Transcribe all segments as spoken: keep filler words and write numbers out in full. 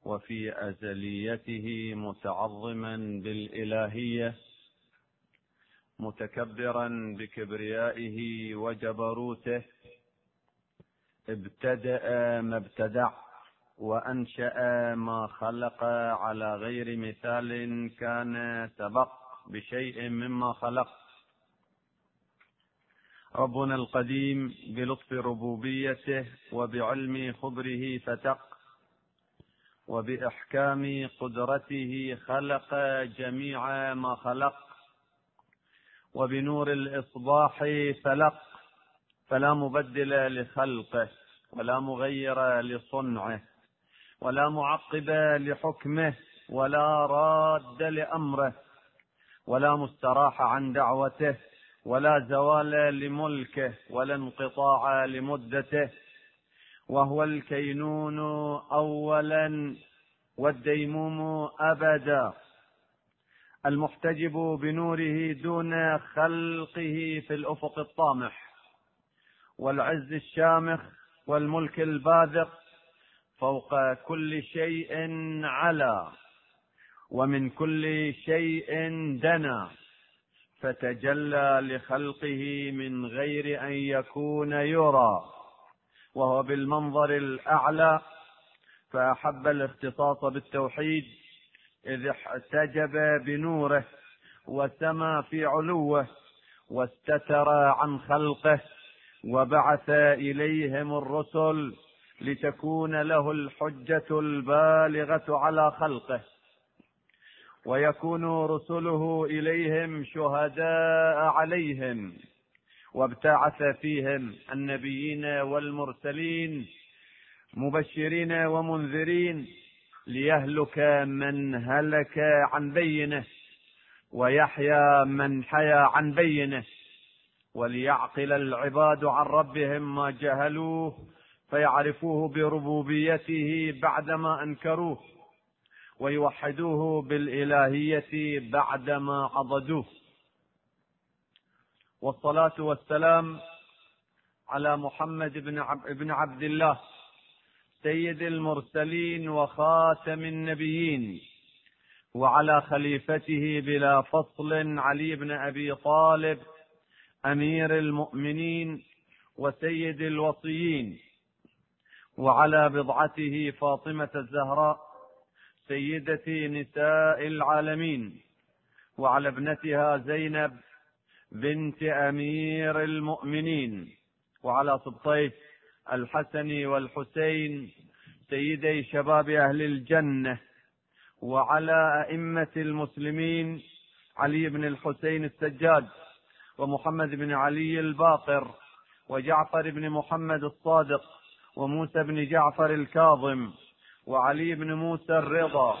وفي أزليته متعظما بالإلهية، متكبرا بكبريائه وجبروته، ابتدأ ما ابتدع وأنشأ ما خلق على غير مثال كان سبق بشيء مما خلق. ربنا القديم بلطف ربوبيته وبعلم خبره فتق، وبإحكام قدرته خلق جميع ما خلق، وبنور الإصباح فلق، فلا مبدل لخلقه ولا مغير لصنعه ولا معقب لحكمه ولا راد لأمره ولا مستراح عن دعوته ولا زوال لملكه ولا انقطاع لمدته، وهو الكينون أولا والديموم أبدا، المحتجب بنوره دون خلقه في الأفق الطامح، والعز الشامخ والملك الباذق، فوق كل شيء علا ومن كل شيء دنا، فتجلى لخلقه من غير أن يكون يرى، وهو بالمنظر الأعلى، فأحب الاختصاص بالتوحيد إذ احتجب بنوره وسما في علوه واستتر عن خلقه، وبعث إليهم الرسل لتكون له الحجة البالغة على خلقه، ويكون رسله إليهم شهداء عليهم، وابتعث فيهم النبيين والمرسلين مبشرين ومنذرين، ليهلك من هلك عن بينه ويحيى من حيا عن بينه، وليعقل العباد عن ربهم ما جهلوه فيعرفوه بربوبيته بعدما أنكروه، ويوحدوه بالإلهية بعدما عضدوه. والصلاة والسلام على محمد بن عبد الله سيد المرسلين وخاتم النبيين، وعلى خليفته بلا فصل علي بن أبي طالب أمير المؤمنين وسيد الوصيين، وعلى بضعته فاطمة الزهراء سيدة نساء العالمين، وعلى ابنتها زينب بنت أمير المؤمنين، وعلى سبطيه الحسن والحسين سيدي شباب أهل الجنة، وعلى أئمة المسلمين علي بن الحسين السجاد، ومحمد بن علي الباقر، وجعفر بن محمد الصادق، وموسى بن جعفر الكاظم، وعلي بن موسى الرضا،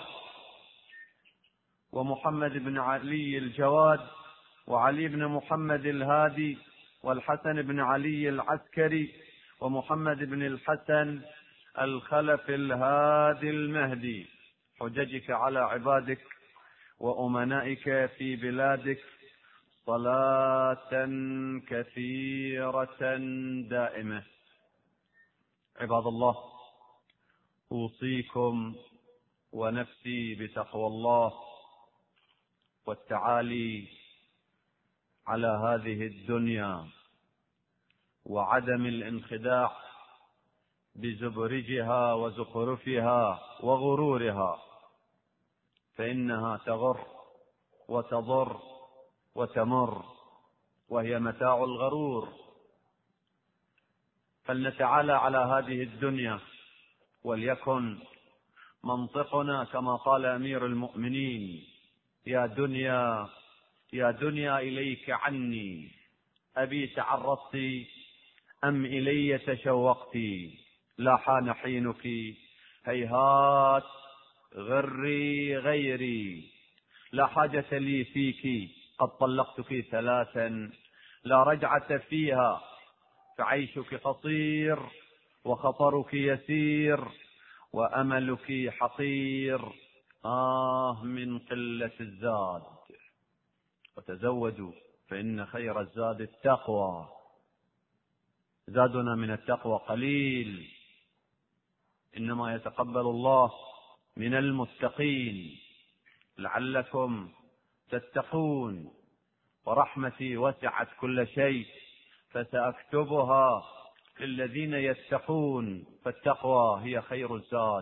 ومحمد بن علي الجواد، وعلي بن محمد الهادي، والحسن بن علي العسكري، ومحمد بن الحسن الخلف الهادي المهدي، حججك على عبادك وأمنائك في بلادك صلاة كثيرة دائمة. عباد الله، أوصيكم ونفسي بتقوى الله والتعالي على هذه الدنيا، وعدم الانخداع بزبرجها وزخرفها وغرورها، فإنها تغر وتضر وتمر، وهي متاع الغرور. فلنتعالى على هذه الدنيا، وليكن منطقنا كما قال أمير المؤمنين: يا دنيا يا دنيا إليك عني، أبي تعرضت أم إلي تشوقت، لا حان حينك هيهات غري غيري، لا حاجة لي فيك قد طلقتك ثلاثا، لا رجعة فيها، فعيشك قصير وخطرك يسير وأملك حقير، آه من قلة الزاد، وتزودوا فإن خير الزاد التقوى، زادنا من التقوى قليل، إنما يتقبل الله من المتقين لعلكم تتقون، ورحمتي وسعت كل شيء فسأكتبها للذين يتقون، فالتقوى هي خير الزاد.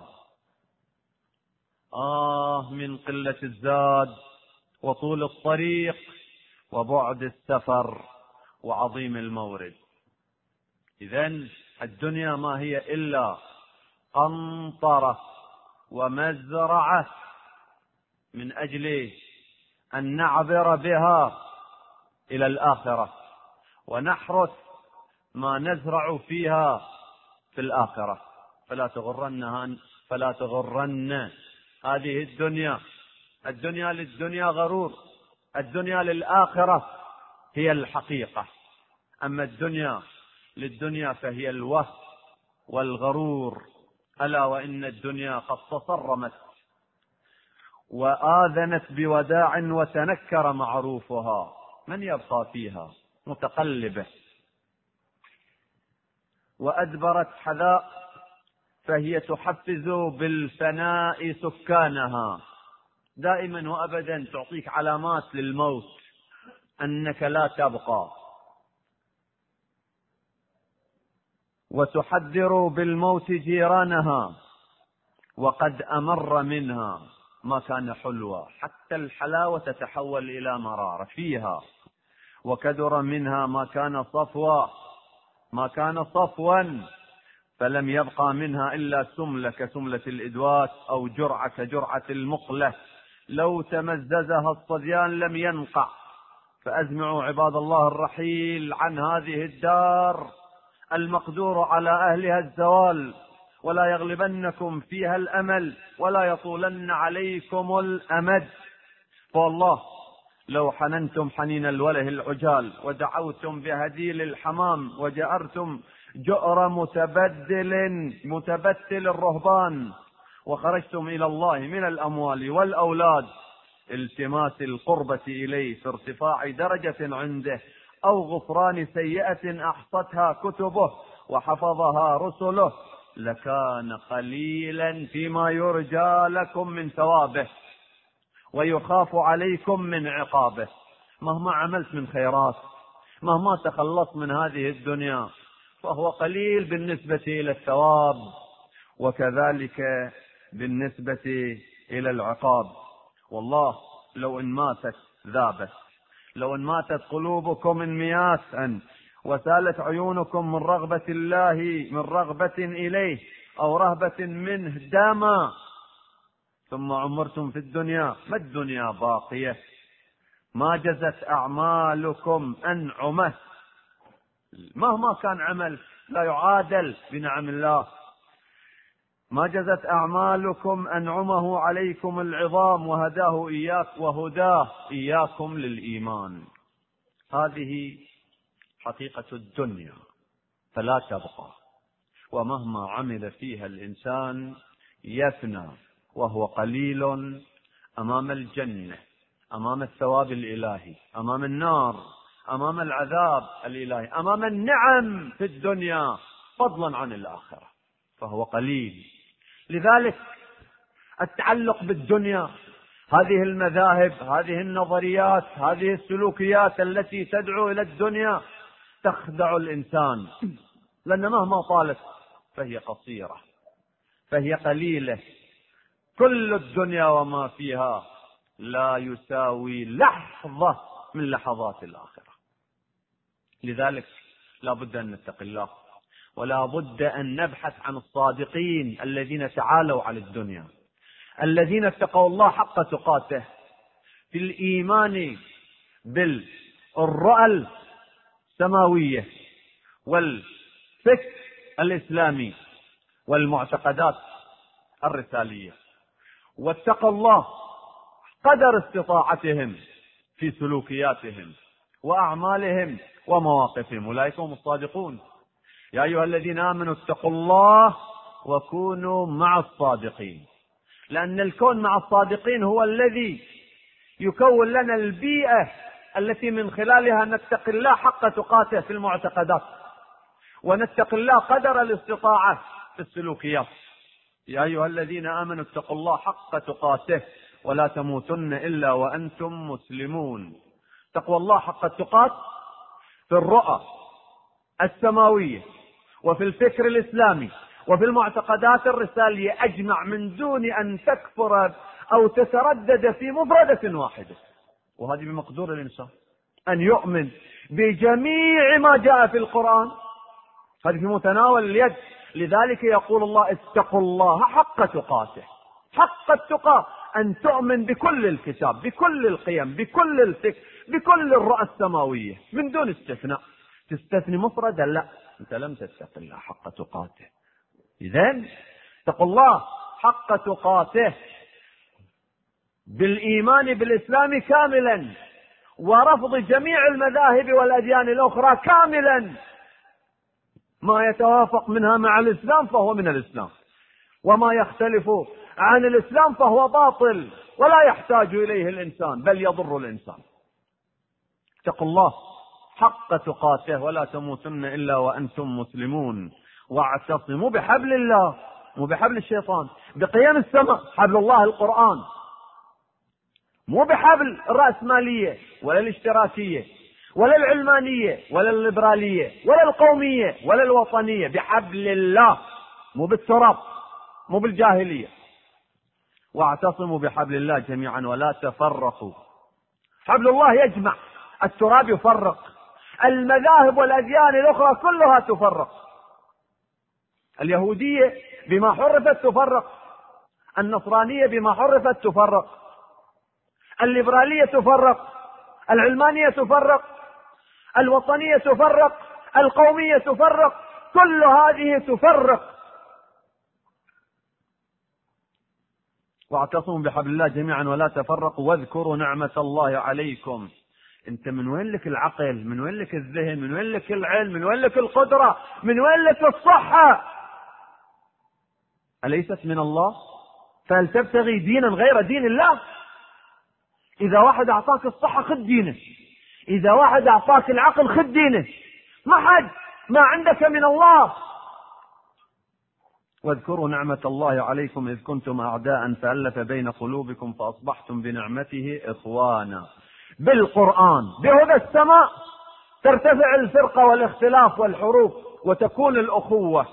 آه من قلة الزاد وطول الطريق وبعد السفر وعظيم المورد. إذن الدنيا ما هي إلا قنطرة ومزرعة من أجل أن نعبر بها إلى الآخرة ونحرث ما نزرع فيها في الآخرة. فلا تغرن فلا تغرن هذه الدنيا. الدنيا للدنيا غرور، الدنيا للآخرة هي الحقيقة. أما الدنيا للدنيا فهي الوهم والغرور. ألا وإن الدنيا قد تصرمت وآذنت بوداع وتنكر معروفها، من يبقى فيها؟ متقلبة. وأدبرت حذاء فهي تحفز بالفناء سكانها. دائما وأبدا تعطيك علامات للموت، أنك لا تبقى، وتحذر بالموت جيرانها. وقد أمر منها ما كان حلوة، حتى الحلاوة تتحول إلى مرارة فيها. وكدر منها ما كان صفوا ما كان صفوا فلم يبقى منها إلا سملة كسملة الإدوات، أو جرعة كجرعة المقلة، لو تمززها الصديان لم ينقع. فأزمعوا عباد الله الرحيل عن هذه الدار المقدور على أهلها الزوال، ولا يغلبنكم فيها الأمل، ولا يطولن عليكم الأمد. فالله لو حننتم حنين الوله العجال، ودعوتم بهديل الحمام، وجأرتم جؤر متبدل متبتل الرهبان، وخرجتم إلى الله من الأموال والأولاد التماس القربة إليه في ارتفاع درجة عنده، أو غفران سيئة أحصتها كتبه وحفظها رسله، لكان قليلا فيما يرجى لكم من ثوابه ويخاف عليكم من عقابه. مهما عملت من خيرات، مهما تخلصت من هذه الدنيا، فهو قليل بالنسبة إلى الثواب، وكذلك بالنسبة إلى العقاب. والله لو إن ماتت ذابت، لو إن ماتت قلوبكم انمياسا، وسالت عيونكم من رغبة الله من رغبة إليه أو رهبة منه داما، ثم عمرتم في الدنيا، ما الدنيا باقية، ما جزت أعمالكم أنعمه. مهما كان عمل لا يعادل بنعم الله. ما جزت أعمالكم أنعمه عليكم العظام، وهداه إياك وهداه إياكم للإيمان. هذه حقيقة الدنيا فلا تبقى، ومهما عمل فيها الإنسان يفنى، وهو قليل أمام الجنة، أمام الثواب الإلهي، أمام النار، أمام العذاب الإلهي، أمام النعم في الدنيا فضلا عن الآخرة، فهو قليل. لذلك التعلق بالدنيا، هذه المذاهب، هذه النظريات، هذه السلوكيات التي تدعو إلى الدنيا تخدع الإنسان، لأن مهما طالت فهي قصيرة، فهي قليلة. كل الدنيا وما فيها لا يساوي لحظة من لحظات الآخرة. لذلك لا بد أن نتقي الله، ولا بد أن نبحث عن الصادقين الذين تعالوا على الدنيا، الذين اتقوا الله حق تقاته في الإيمان بالرؤى السماوية والفكر الإسلامي والمعتقدات الرسالية، واتقوا الله قدر استطاعتهم في سلوكياتهم وأعمالهم ومواقفهم. أولئك هم الصادقون. يا أيها الذين آمنوا اتقوا الله وكونوا مع الصادقين، لأن الكون مع الصادقين هو الذي يكون لنا البيئة التي من خلالها نتقي الله حق تقاته في المعتقدات، ونتقي الله قدر الاستطاعة في السلوكيات. يا أيها الذين آمنوا اتقوا الله حق تقاته ولا تموتن إلا وأنتم مسلمون. تقوى الله حق التقات في الرؤى السماوية وفي الفكر الإسلامي وفي المعتقدات الرسالية أجمع، من دون أن تكفر أو تتردد في مفردة واحدة. وهذه بمقدور الإنسان أن يؤمن بجميع ما جاء في القرآن، هذه في متناول اليد. لذلك يقول الله اتقوا الله حق تقاته. حق التقى أن تؤمن بكل الكتاب، بكل القيم، بكل الفكر، بكل الرؤى السماوية من دون استثناء. تستثني مفردا لا، أنت لم تتق الله حق تقاته. إذن اتقوا الله حق تقاته بالإيمان بالإسلام كاملا، ورفض جميع المذاهب والأديان الأخرى كاملا. ما يتوافق منها مع الإسلام فهو من الإسلام، وما يختلف عن الإسلام فهو باطل ولا يحتاج إليه الإنسان بل يضر الإنسان. اتقوا الله حق تقاته ولا تموتن إلا وأنتم مسلمون، واعتصموا بحبل الله، مو بحبل الشيطان، بقيم السماء، حبل الله القرآن، مو بحبل الرأسمالية ولا الاشتراكية ولا العلمانية ولا الليبرالية ولا القومية ولا الوطنية، بحبل الله، مو بالتراب، مو بالجاهلية. واعتصموا بحبل الله جميعا ولا تفرقوا. حبل الله يجمع، التراب يفرق، المذاهب والأديان الأخرى كلها تفرق. اليهودية بما حرفت تفرق، النصرانية بما حرفت تفرق، الليبرالية تفرق، العلمانية تفرق، الوطنية تفرق، القومية تفرق، كل هذه تفرق. واعتصموا بحبل الله جميعا ولا تفرقوا واذكروا نعمة الله عليكم. انت من وين لك العقل؟ من وين لك الذهن؟ من وين لك العلم؟ من وين لك القدرة؟ من وين لك الصحة؟ أليست من الله؟ فهل تبتغي دينا غير دين الله؟ إذا واحد أعطاك الصحة خذ دينه، إذا واحد أعطاك العقل خذ دينه، ما حد ما عندك من الله. واذكروا نعمة الله عليكم إذ كنتم أعداء فألف بين قلوبكم فأصبحتم بنعمته إخوانا. بالقرآن بهدى السماء ترتفع الفرقة والاختلاف والحروب وتكون الأخوة.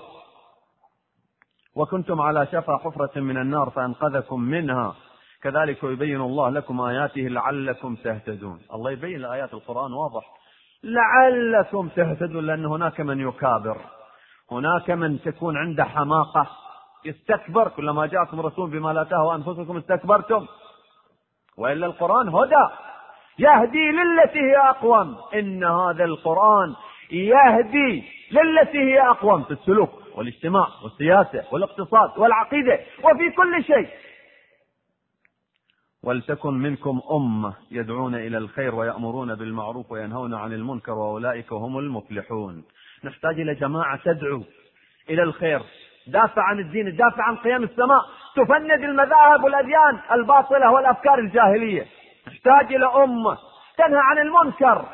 وكنتم على شفا حفرة من النار فأنقذكم منها كذلك يبين الله لكم آياته لعلكم تهتدون. الله يبين آيات القرآن واضح لعلكم تهتدون، لأن هناك من يكابر، هناك من تكون عنده حماقة يستكبر، كلما جاءكم رسول بما لا تهوى أنفسكم استكبرتم. وإلا القرآن هدى يهدي للتي هي أقوم، إن هذا القرآن يهدي للتي هي أقوم في السلوك والاجتماع والسياسة والاقتصاد والعقيدة وفي كل شيء. ولتكن منكم أمة يدعون إلى الخير ويأمرون بالمعروف وينهون عن المنكر وأولئك هم المفلحون. نحتاج إلى جماعة تدعو إلى الخير، دافع عن الدين، دافع عن قيم السماء، تفند المذاهب والأديان الباطلة والأفكار الجاهلية. نحتاج إلى أمة تنهى عن المنكر،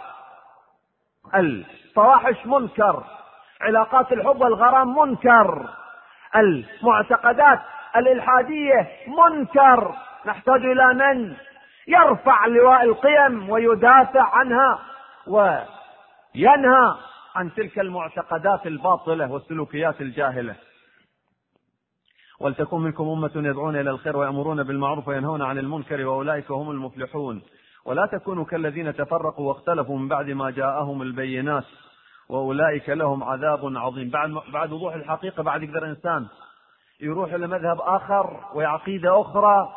الفواحش منكر، علاقات الحب والغرام منكر، المعتقدات الإلحادية منكر. نحتاج إلى من يرفع لواء القيم ويدافع عنها وينهى عن تلك المعتقدات الباطلة والسلوكيات الجاهلة. ولتكن منكم أمة يدعون إلى الخير ويأمرون بالمعروف وينهون عن المنكر وأولئك هم المفلحون. ولا تكونوا كالذين تفرقوا واختلفوا من بعد ما جاءهم البينات وأولئك لهم عذاب عظيم. بعد بعد وضوح الحقيقة بعد يقدر إنسان يروح إلى مذهب آخر وعقيدة أخرى.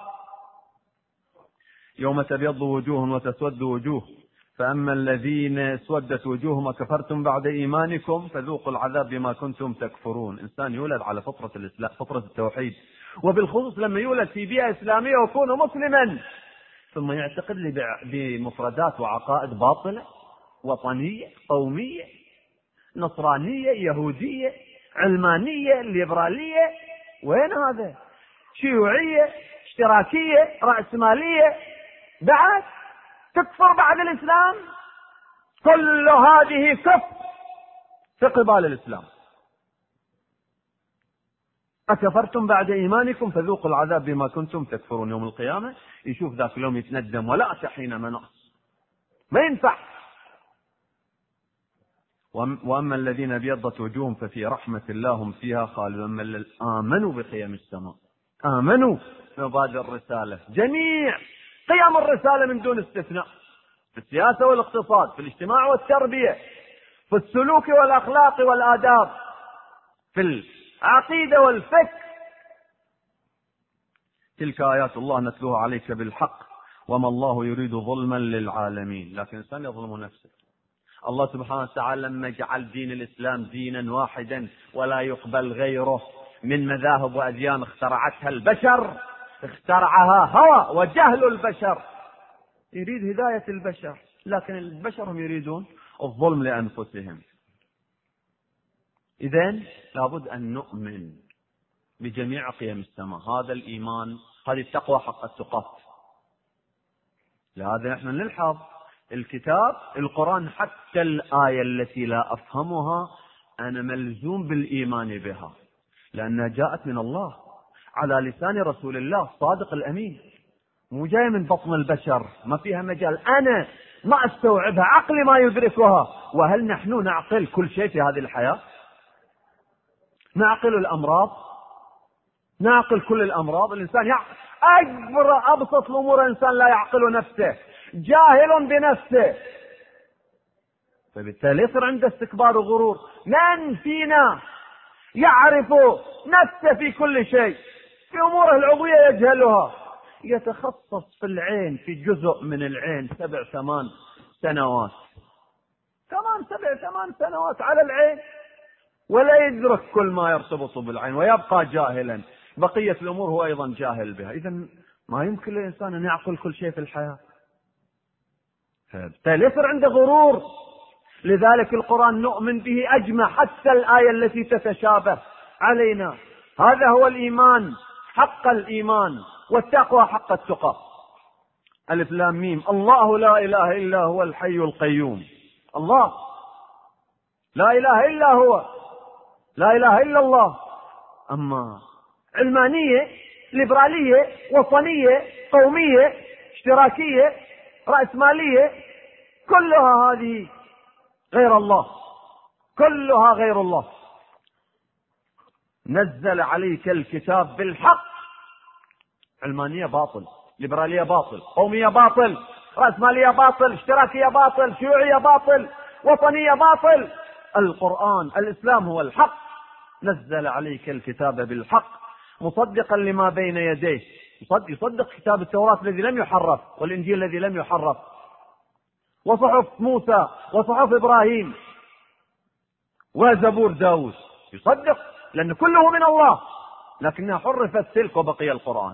يوم تبيض وجوه وتسود وجوه، فأما الذين اسودت وجوههم وكفرتم بعد إيمانكم فذوقوا العذاب بما كنتم تكفرون. إنسان يولد على فطرة الإسلام، فطرة التوحيد، وبالخصوص لما يولد في بيئة إسلامية ويكون مسلما ثم يعتقد بمفردات وعقائد باطلة، وطنية، قومية، نصرانية، يهودية، علمانية، ليبرالية، وين هذا؟ شيوعية، اشتراكية، رأسمالية، بعد تكفر بعد الإسلام. كل هذه كفر في قبال الإسلام. أكفرتم بعد إيمانكم فذوقوا العذاب بما كنتم تكفرون. يوم القيامة يشوف ذاك اليوم يتندم ولا حين مناص، ما ينفع. وأما الذين ابيضت وجوههم ففي رحمة الله هم فيها خالدون. أما الذين آمنوا بقيم السماء، آمنوا بمبادئ الرسالة، جميع قيم الرسالة من دون استثناء، في السياسة والاقتصاد، في الاجتماع والتربية، في السلوك والأخلاق والآداب، في العقيدة والفكر. تلك آيات الله نتلوها عليك بالحق وما الله يريد ظلما للعالمين. لكن الإنسان يظلم نفسه. الله سبحانه وتعالى لما جعل دين الإسلام دينا واحدا ولا يقبل غيره من مذاهب وأديان اخترعتها البشر، اخترعها هوى وجهل البشر، يريد هداية البشر، لكن البشر هم يريدون الظلم لأنفسهم. إذن لابد أن نؤمن بجميع قيم السماء. هذا الإيمان، هذه التقوى حق التقى. لهذا نحن نلحظ الكتاب القرآن حتى الآية التي لا أفهمها أنا ملزوم بالإيمان بها، لأنها جاءت من الله على لسان رسول الله الصادق الأمين، مو جاية من بطن البشر، ما فيها مجال أنا ما أستوعبها، عقلي ما يدركها. وهل نحن نعقل كل شيء في هذه الحياة؟ نعقل الأمراض، نعقل كل الأمراض. الإنسان يعقل أكبر أبسط الأمور، الإنسان لا يعقل نفسه، جاهل بنفسه، فبالتالي يصير عنده استكبار وغرور. من فينا يعرف نفسه في كل شيء؟ في أموره العضوية يجهلها، يتخصص في العين، في جزء من العين سبع ثمان سنوات، ثمان سبع ثمان سنوات على العين، ولا يدرك كل ما يرتبط بالعين، ويبقى جاهلا. بقية الأمور هو أيضا جاهل بها. إذن ما يمكن للإنسان أن يعقل كل شيء في الحياة، فبالتالي يصير عنده غرور. لذلك القرآن نؤمن به أجمع، حتى الآية التي تتشابه علينا. هذا هو الإيمان حق الإيمان، والتقوى حق التقى. ألف لام ميم. الله لا إله إلا هو الحي القيوم. الله لا إله إلا هو، لا إله إلا الله. أما علمانية، ليبرالية، وطنية، قومية، اشتراكية، رأسمالية، كلها هذه غير الله، كلها غير الله. نزل عليك الكتاب بالحق. علمانية باطل، ليبرالية باطل، قومية باطل، رأسمالية باطل، اشتراكية باطل، شيوعية باطل، وطنية باطل. القرآن الإسلام هو الحق. نزل عليك الكتاب بالحق مصدقا لما بين يديه. يصدق كتاب التوراة الذي لم يحرف، والإنجيل الذي لم يحرف، وصحف موسى، وصحف إبراهيم، وزبور داود. يصدق لأن كله من الله، لكنها حرفت تلك وبقي القرآن.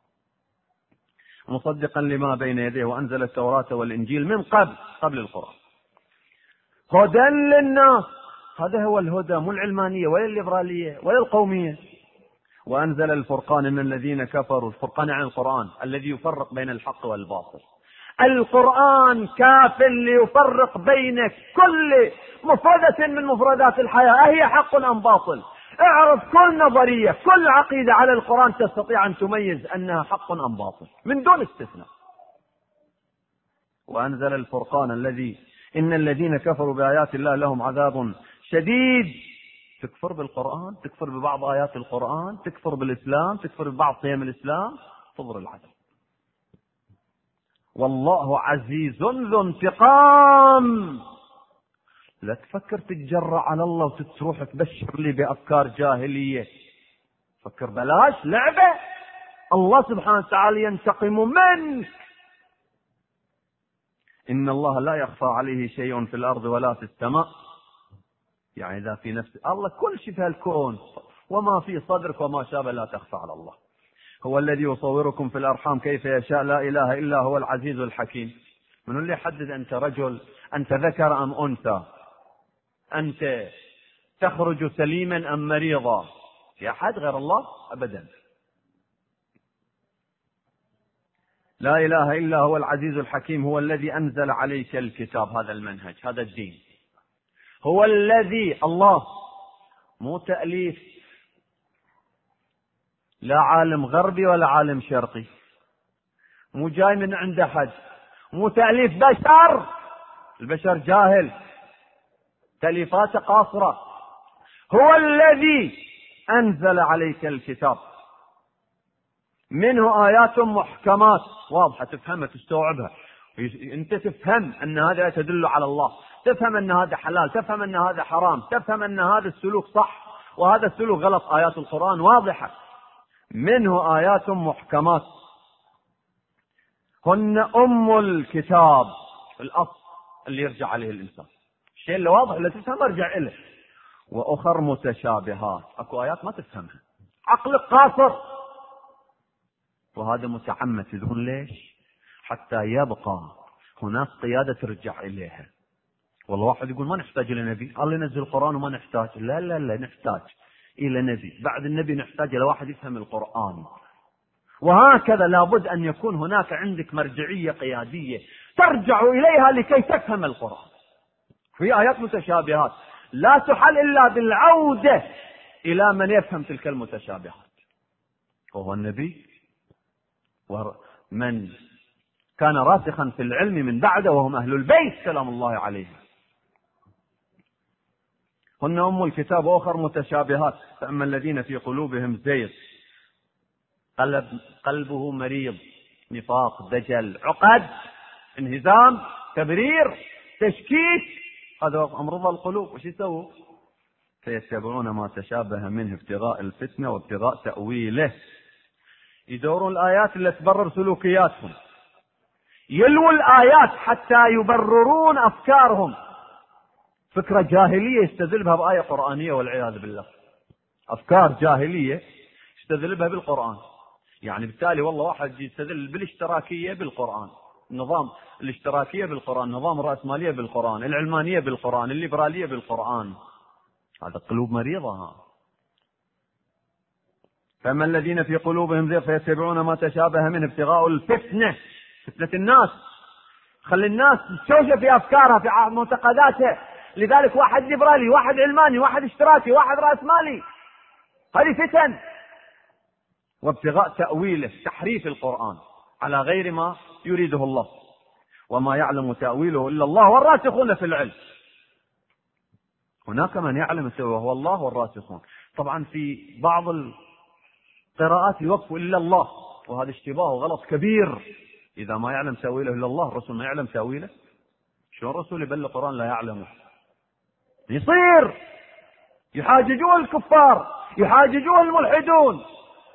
مصدقا لما بين يديه وأنزل التوراة والإنجيل من قبل قبل القرآن هدى للناس. هذا هو الهدى، مو العلمانية ولا الليبرالية ولا القومية. وأنزل الفرقان من الذين كفروا. الفرقان عن القرآن الذي يفرق بين الحق والباطل. القرآن كاف ليفرق بين كل مفردة من مفردات الحياة، أهي حق أم باطل. اعرف كل نظرية، كل عقيدة على القرآن تستطيع أن تميز أنها حق أم باطل من دون استثناء. وأنزل الفرقان الذي إن الذين كفروا بآيات الله لهم عذاب شديد. تكفر بالقرآن، تكفر ببعض آيات القرآن، تكفر بالإسلام، تكفر ببعض قيم الإسلام، تضر العذاب. والله عزيز ذو انتقام. لا تفكر تتجرأ على الله وتروح تبشر لي بأفكار جاهلية. فكر بلاش لعبة. الله سبحانه وتعالى ينتقم منك. إن الله لا يخفى عليه شيء في الأرض ولا في السماء. يعني إذا في نفس الله كل شيء في الكون، وما في صدرك وما شابه لا تخفى على الله. هو الذي يصوركم في الأرحام كيف يشاء، لا إله إلا هو العزيز الحكيم. من اللي يحدد أنت رجل، أنت ذكر أم أنثى، أنت تخرج سليما أم مريضا؟ في أحد غير الله؟ أبدا. لا إله إلا هو العزيز الحكيم. هو الذي أنزل عليك الكتاب، هذا المنهج، هذا الدين. هو الذي، الله، مو تأليف، لا عالم غربي ولا عالم شرقي، مو جاي من عند أحد، مو تأليف بشر، البشر جاهل، تأليفاته قاصرة. هو الذي أنزل عليك الكتاب منه آيات محكمات واضحة تفهمها تستوعبها، أنت تفهم أن هذا تدل على الله، تفهم أن هذا حلال، تفهم أن هذا حرام، تفهم أن هذا السلوك صح وهذا السلوك غلط. آيات القرآن واضحة، منه آيات محكمات هن أم الكتاب، الأصل اللي يرجع عليه الإنسان، الشيء اللي واضح اللي تفهم ارجع إليه. وأخر متشابهات، أكو آيات ما تفهمها، عقلك قاصر، وهذا متعمد. تدرون ليش؟ حتى يبقى هناك قيادة ترجع إليها. والله واحد يقول ما نحتاج إلى نبي، الله ينزل القرآن وما نحتاج. لا لا لا، نحتاج إلى نبي، بعد النبي نحتاج إلى واحد يفهم القرآن. وهكذا لابد أن يكون هناك عندك مرجعية قيادية ترجع إليها لكي تفهم القرآن. في آيات متشابهات لا تحل إلا بالعودة إلى من يفهم تلك المتشابهات، وهو النبي ومن كان راسخا في العلم من بعده وهم أهل البيت سلام الله عليهم. هن أم الكتاب وأخر متشابهات، فأما الذين في قلوبهم زيغ، قلب قلبه مريض، نفاق، دجل، عقد، انهزام، تبرير، تشكيك، هذا أمراض القلوب. وش يسووا؟ فيتبعون ما تشابه منه ابتغاء الفتنة وابتغاء تأويله، يدورون الآيات اللي تبرر سلوكياتهم، يلووا الآيات حتى يبررون أفكارهم. فكرة جاهلية يستدل بها بآية قرآنية والعياذ بالله، أفكار جاهلية يستدل بها بالقرآن. يعني بالتالي والله واحد يستدل بالاشتراكية بالقرآن، نظام الاشتراكية بالقرآن، نظام الرأسمالية بالقرآن، العلمانية بالقرآن، الليبرالية بالقرآن. هذا قلوب مريضة. ها. فما الذين في قلوبهم زيغ فيتبعون ما تشابه منه ابتغاء الفتنة، فتنة الناس، خلي الناس تشوش في أفكارها في معتقداتها. لذلك واحد ليبرالي، واحد علماني، واحد اشتراكي، واحد رأسمالي، هذه فتن. وابتغاء تأويله، تحريف القرآن على غير ما يريده الله، وما يعلم تأويله إلا الله والراسخون في العلم. هناك من يعلم وهو الله والراسخون. طبعا في بعض القراءات يوقف إلا الله، وهذا اشتباه وغلط كبير. إذا ما يعلم تأويله إلا الله، الرسول ما يعلم تأويله؟ شلون الرسول يبلغ القرآن لا يعلمه؟ يصير يحاججون الكفار، يحاججون الملحدون.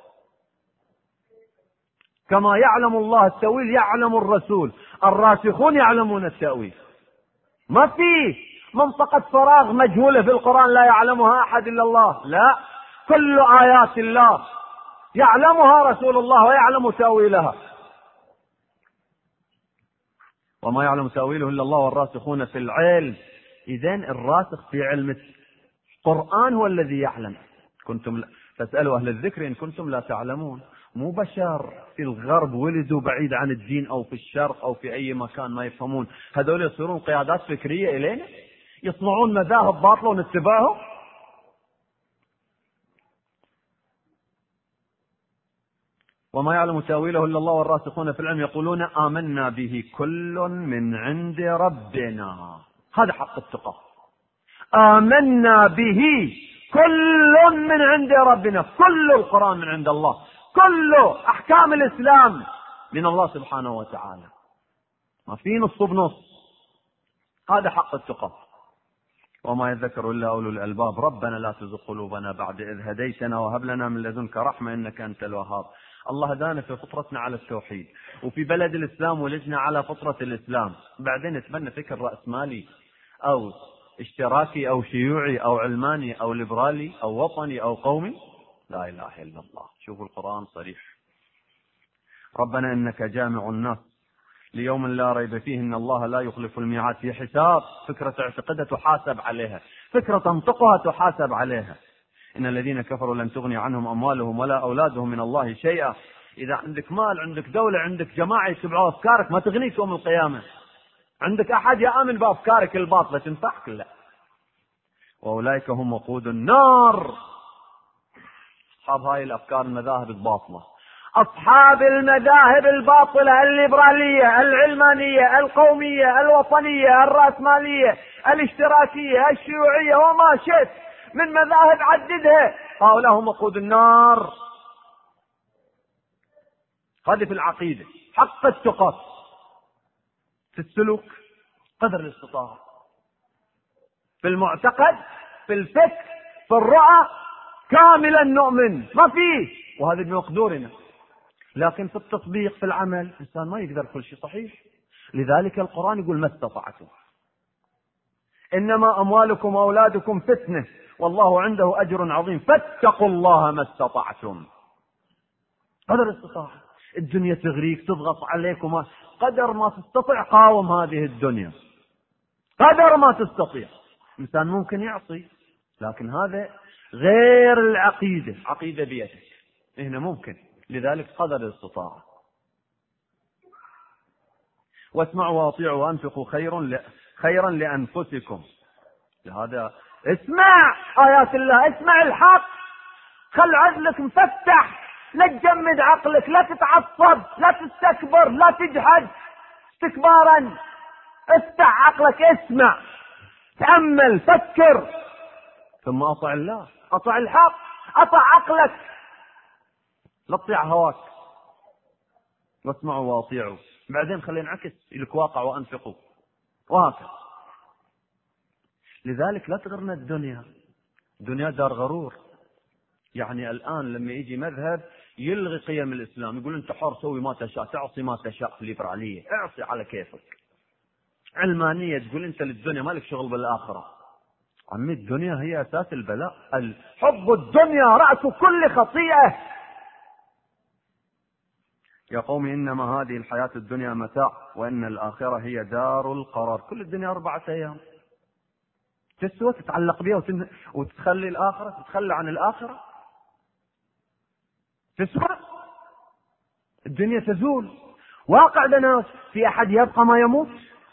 كما يعلم الله التأويل يعلم الرسول، الراسخون يعلمون التأويل. ما في منطقة فراغ مجهولة في القرآن لا يعلمها أحد إلا الله، لا، كل آيات الله يعلمها رسول الله ويعلم تأويلها. وما يعلم تأويله إلا الله والراسخون في العلم. إذن الراسخ في علم القرآن هو الذي يعلم. كنتم فاسألوا أهل الذكر إن كنتم لا تعلمون. مو بشر في الغرب ولدوا بعيد عن الدين أو في الشرق أو في أي مكان ما يفهمون، هذول يصيرون قيادات فكرية إلينا، يصنعون مذاهب باطلة ونتبعهم. وما يعلم تأويله إلا الله والراسخون في العلم يقولون آمنا به كل من عند ربنا. هذا حق التقى، آمنا به كل من عند ربنا، كل القرآن من عند الله، كل أحكام الإسلام من الله سبحانه وتعالى، ما في نص بنص. هذا حق التقى. وما يذكر إلا أولو الألباب. ربنا لا تزغ قلوبنا بعد إذ هديتنا وهب لنا من لدنك رحمة إنك أنت الوهاب. الله هدانا في فطرتنا على التوحيد، وفي بلد الإسلام ولجنا على فطرة الإسلام. بعدين نتبنى فكر رأسمالي أو اشتراكي أو شيوعي أو علماني أو ليبرالي أو وطني أو قومي. لا إله إلا الله. شوفوا القرآن صريح. ربنا إنك جامع الناس ليوم لا ريب فيه إن الله لا يخلف الميعاد. في حساب، فكرة تعتقدها تحاسب عليها، فكرة تنطقها تحاسب عليها. إن الذين كفروا لن تغني عنهم أموالهم ولا أولادهم من الله شيئا. إذا عندك مال، عندك دولة، عندك جماعة يتبعوا أفكارك، ما تغنيك يوم القيامة. عندك أحد يأمن بأفكارك الباطلة تنفعك؟ لا. وأولئك هم وقود النار. أصحاب هاي الأفكار المذاهب الباطلة، أصحاب المذاهب الباطلة الليبرالية العلمانية القومية الوطنية الرأسمالية الاشتراكية الشيوعية وما شئت من مذاهب عددها، هؤلاء هم وقود النار. هذه في العقيدة حق التقى، في السلوك قدر الاستطاعة، في المعتقد في الفكر في الرؤى كاملا نؤمن ما فيه، وهذا بمقدورنا. لكن في التطبيق في العمل الإنسان ما يقدر كل شيء صحيح. لذلك القرآن يقول ما استطعتم، إنما أموالكم وأولادكم فتنة والله عنده أجر عظيم فاتقوا الله ما استطعتم. قدر الاستطاعة. الدنيا تغريك تضغط عليك وما قدر ما تستطيع قاوم هذه الدنيا قدر ما تستطيع. الإنسان ممكن يعصي، لكن هذا غير العقيدة، عقيدة بيدك هنا ممكن. لذلك قدر الاستطاعة. واسمعوا واطيعوا وانفقوا خير ل... خيرا لأنفسكم. لهذا اسمع آيات الله، اسمع الحق، خل عقلك مفتح، لا تجمد عقلك، لا تتعصب، لا تستكبر، لا تجحد استكبارا. افتح عقلك، اسمع، تأمل، فكر، ثم أطع الله، أطع الحق، أطع عقلك، لا تطيع هواك. واسمعوا واطيعوا، بعدين خلينا نعكس لك واقع وأنفقوا وهكذا. لذلك لا تغرنا الدنيا، الدنيا دار غرور. يعني الآن لما يجي مذهب يلغي قيم الإسلام، يقول أنت حر سوي ما تشاء، تعصي ما تشاء في الليبرالية، اعصي على كيفك. علمانية تقول أنت للدنيا مالك شغل بالآخرة. عمي الدنيا هي أساس البلاء، حب الدنيا رأس كل خطيئة. يا قوم إنما هذه الحياة الدنيا متاع وإن الآخرة هي دار القرار. كل الدنيا أربعة أيام تسوى تتعلق بها وتن... وتتخلي الآخرة، تتخلى عن الآخرة تسوى. الدنيا تزول. واقع لنا في أحد يبقى ما يموت،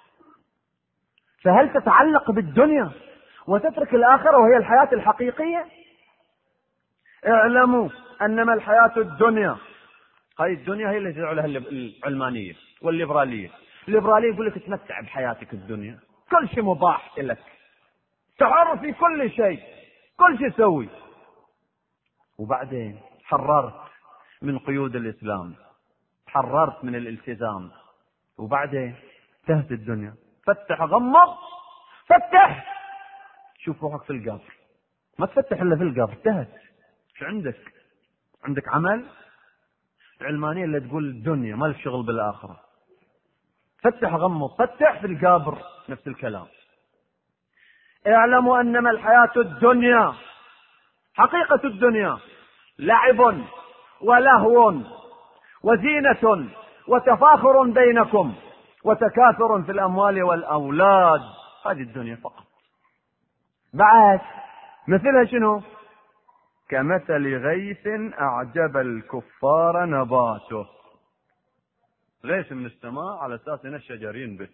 فهل تتعلق بالدنيا وتترك الآخرة وهي الحياة الحقيقية؟ اعلموا أنما الحياة الدنيا، هاي الدنيا هي اللي تدعو لها العلمانية والليبرالية. الليبرالية يقول لك تمتع بحياتك الدنيا، كل شيء مباح لك، تحر في كل شيء، كل شيء سوي. وبعدين حررت من قيود الإسلام، حررت من الالتزام، وبعدين تهت الدنيا. فتح غمض، فتح شوف روحك في القبر، ما تفتح إلا في القبر، تهت. شو عندك؟ عندك عمل؟ العلمانية اللي تقول الدنيا ما لك شغل بالآخرة. فتح غمض، فتح في القبر، نفس الكلام. اعلموا أنما الحياة الدنيا، حقيقة الدنيا لعب ولهو وزينة وتفاخر بينكم وتكاثر في الأموال والأولاد. هذه الدنيا فقط. بعد مثلها شنو؟ كمثل غيث أعجب الكفار نباته. ليس من السماء على أساس إن الشجر ينبت،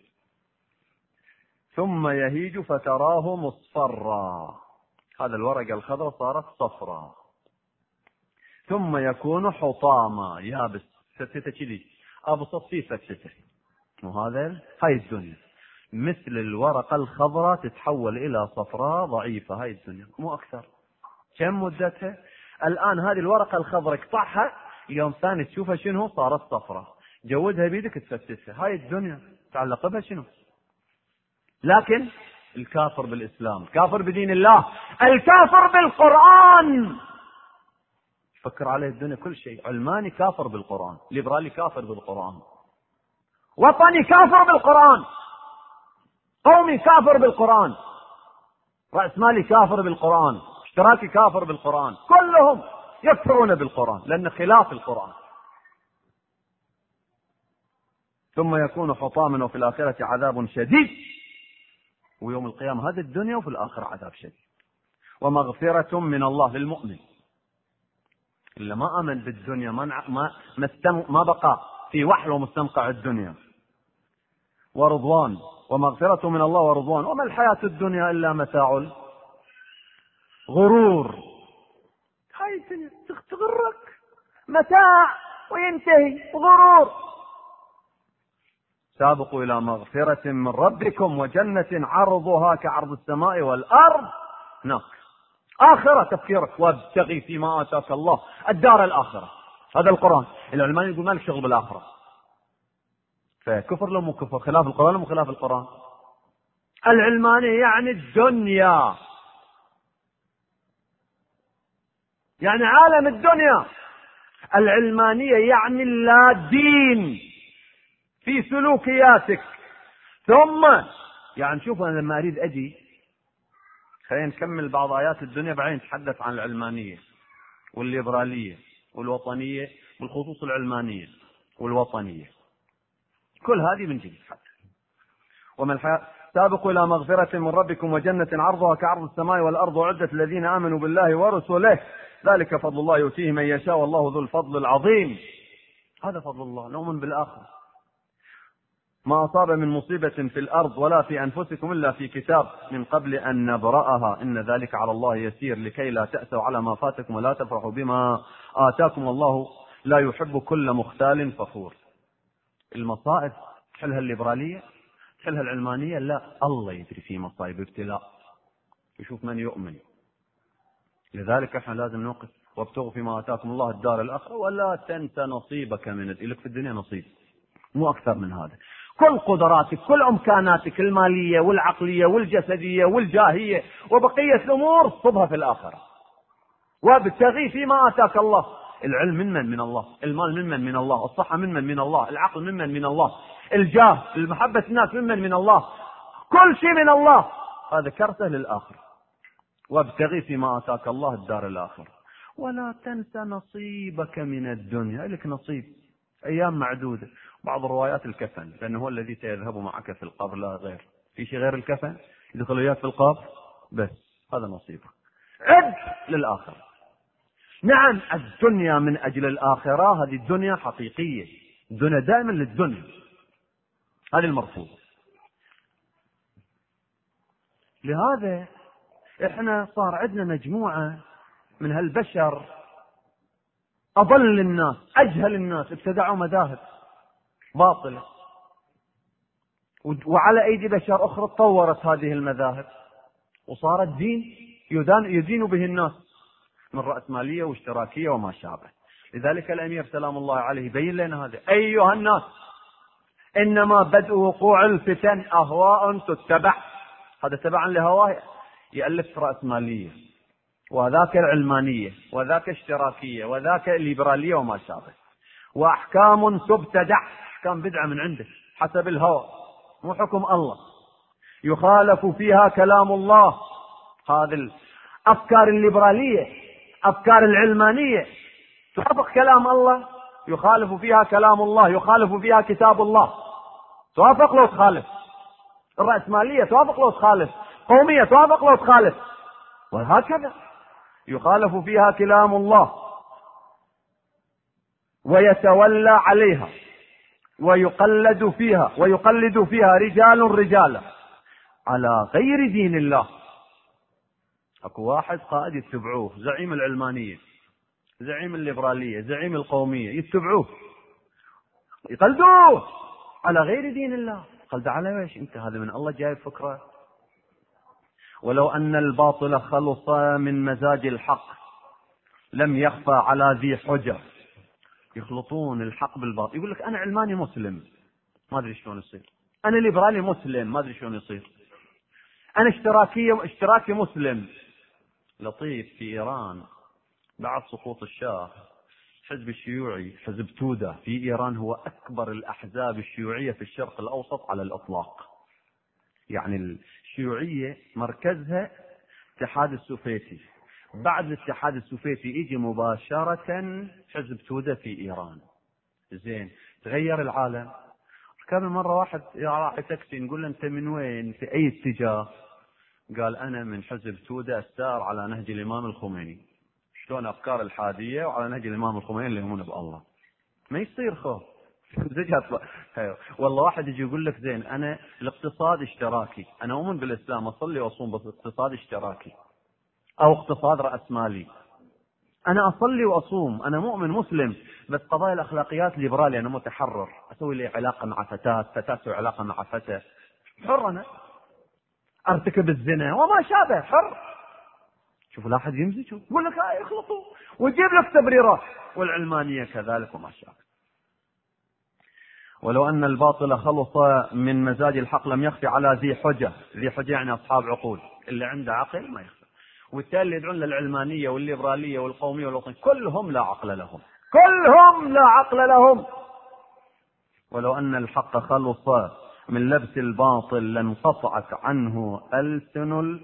ثم يهيج فتراه مصفرا، هذا الورقة الخضراء صارت صفراء، ثم يكون حطاما يابس، فتته كذي أبسط فيه فتته. وهذا هاي الدنيا مثل الورقة الخضراء تتحول إلى صفراء ضعيفة. هاي الدنيا مو أكثر. كم مدتها؟ الآن هذه الورقة الخضراء اقطعها، يوم ثاني تشوفها شنو صارت صفراء، جودها بيدك تفتتها. هاي الدنيا تعلق بها شنو؟ لكن الكافر بالإسلام، الكافر بدين الله، الكافر بالقرآن، فكر عليه الدنيا كل شيء. علماني كافر بالقرآن، ليبرالي كافر بالقرآن، وطني كافر بالقرآن، قومي كافر بالقرآن، رأسمالي كافر بالقرآن، اشتراكي كافر بالقرآن، كلهم يكفرون بالقرآن لأن خلاف القرآن. ثم يكون حطاما وفي الآخرة عذاب شديد. ويوم القيامة هذه الدنيا وفي الآخرة عذاب شديد. ومغفرة من الله للمؤمن. إلا ما أمن بالدنيا ما ما مستم ما بقى في وحل ومستنقع الدنيا. ورضوان، ومغفرة من الله ورضوان. وما الحياة الدنيا إلا متاع غرور. هاي الدنيا تغرك متاع وينتهي غرور. سابقوا إلى مغفرة من ربكم وجنة عرضها كعرض السماء والأرض. نعم آخرة تفكيرك، وابتغي فيما آتاك الله الدار الآخرة. هذا القرآن. العلماء يقول ما لك شغل بالآخرة، فكفر لو مو كفر، خلاف القرآن مو خلاف القرآن. العلمانية يعني الدنيا، يعني عالم الدنيا. العلمانية يعني لا دين في سلوكياتك. ثم يعني شوف أنا لما أريد أجي، خلينا نكمل بعض آيات الدنيا بعدين نتحدث عن العلمانية والليبرالية والوطنية، بالخصوص العلمانية والوطنية كل هذه من جديد. ومن الحياة سابقوا إلى مغفرة من ربكم وجنة عرضها كعرض السماء والأرض أعدت الذين آمنوا بالله ورسله ذلك فضل الله يؤتيه من يشاء والله ذو الفضل العظيم. هذا فضل الله، نؤمن بالآخرة. ما أصاب من مصيبة في الأرض ولا في أنفسكم إلا في كتاب من قبل أن نبرأها إن ذلك على الله يسير لكي لا تأسوا على ما فاتكم ولا تفرحوا بما آتاكم والله لا يحب كل مختال فخور. المصائب تحلها الليبرالية، تحلها العلمانية؟ لا، الله يدري في مصائب ابتلاء يشوف من يؤمن. لذلك احنا لازم نوقف وابتغوا فيما آتاكم الله الدار الآخرة ولا تنسى نصيبك من لك في الدنيا نصيب، مو أكثر من هذا. كل قدراتك، كل إمكاناتك المالية والعقلية والجسدية والجاهية وبقية الأمور صبها في الآخرة. وابتغي فيما آتاك الله. العلم من من من الله، المال من من من الله، الصحة من من من الله، العقل من من من الله، الجاه، المحبة الناس من من من الله، كل شيء من الله. هذا كرته للآخرة. وابتغي فيما آتاك الله الدار الآخرة ولا تنسى نصيبك من الدنيا. لك نصيب أيام معدودة. بعض الروايات الكفن، لأنه هو الذي سيذهب معك في القبر لا غير. في شيء غير الكفن يدخل وياك في القبر بس، هذا نصيبك. عد للآخرة. نعم الدنيا من أجل الآخرة، هذه الدنيا حقيقية، الدنيا دائما للدنيا، هذه المرفوض. لهذا احنا صار عندنا مجموعة من هالبشر أضل الناس أجهل الناس ابتدعوا مذاهب باطلة، وعلى أيدي بشر أخرى تطورت هذه المذاهب وصارت دين يدين به الناس من رأسمالية واشتراكية وما شابه. لذلك الأمير سلام الله عليه يبين لنا هذا: أيها الناس إنما بدء وقوع الفتن أهواء تتبع. هذا تبعا لهواه يألف رأسمالية وذاك العلمانية وذاك اشتراكية وذاك الليبرالية وما شابه، وأحكام تبتدع، أحكام بدعة من عنده حسب الهوى مو حكم الله، يخالف فيها كلام الله. هذه الأفكار الليبرالية أفكار العلمانية توافق كلام الله، يخالف فيها كلام الله، يخالف فيها كتاب الله، توافق لو تخالف. الرأسمالية توافق لو تخالف، قومية توافق لو تخالف، وهكذا يخالف فيها كلام الله ويتولى عليها ويقلد فيها ويقلد فيها رجال رجالا على غير دين الله. اكو واحد قائد يتبعوه، زعيم العلمانية، زعيم الليبرالية، زعيم القومية، يتبعوه يقلدوه على غير دين الله. قلد على ايش انت؟ هذا من الله جايب فكرة. ولو أن الباطل خلص من مزاج الحق لم يخفى على ذي حجة. يخلطون الحق بالباطل. يقول لك أنا علماني مسلم ما أدري شلون يصير، أنا ليبرالي مسلم ما أدري شلون يصير، أنا اشتراكي اشتراكي مسلم. لطيف، في إيران بعد سقوط الشاه حزب الشيوعي، حزب توده في إيران، هو أكبر الأحزاب الشيوعية في الشرق الأوسط على الإطلاق. يعني الشيوعية مركزها الاتحاد السوفيتي، بعد الاتحاد السوفيتي يجي مباشرة حزب توده في إيران. زين، تغير العالم. كان مرة واحد راح تاكسي نقول له أنت من وين، في أي اتجاه؟ قال أنا من حزب توده السار على نهج الإمام الخميني. شلون أفكار الحادية وعلى نهج الإمام الخميني اللي يؤمنون بالله؟ ما يصير خوف. والله واحد يجي يقول لك زين أنا الاقتصاد اشتراكي، أنا أؤمن بالإسلام أصلي وأصوم، بس اقتصاد اشتراكي أو اقتصاد رأسمالي. أنا أصلي وأصوم، أنا مؤمن مسلم، بس قضايا الأخلاقيات ليبرالي، أنا متحرر، أسوي لي علاقة مع فتاة، فتاة تسوي علاقة مع فتاة، حر أنا، أرتكب الزنا وما شابه، حر. شوف لا أحد يمزج يقول لك آه يخلطوا ويجيب لك تبريرات، والعلمانية كذلك وما شابه. ولو أن الباطل خلص من مزاج الحق لم يخفي على ذي حجة، ذي حجة يعني أصحاب عقول، اللي عنده عقل ما يخفي. وبالتالي اللي يدعون للعلمانية والليبرالية والقومية والوطنية كلهم لا عقل لهم، كلهم لا عقل لهم. ولو أن الحق خلص من لبس الباطل لانقطعت عنه ألسن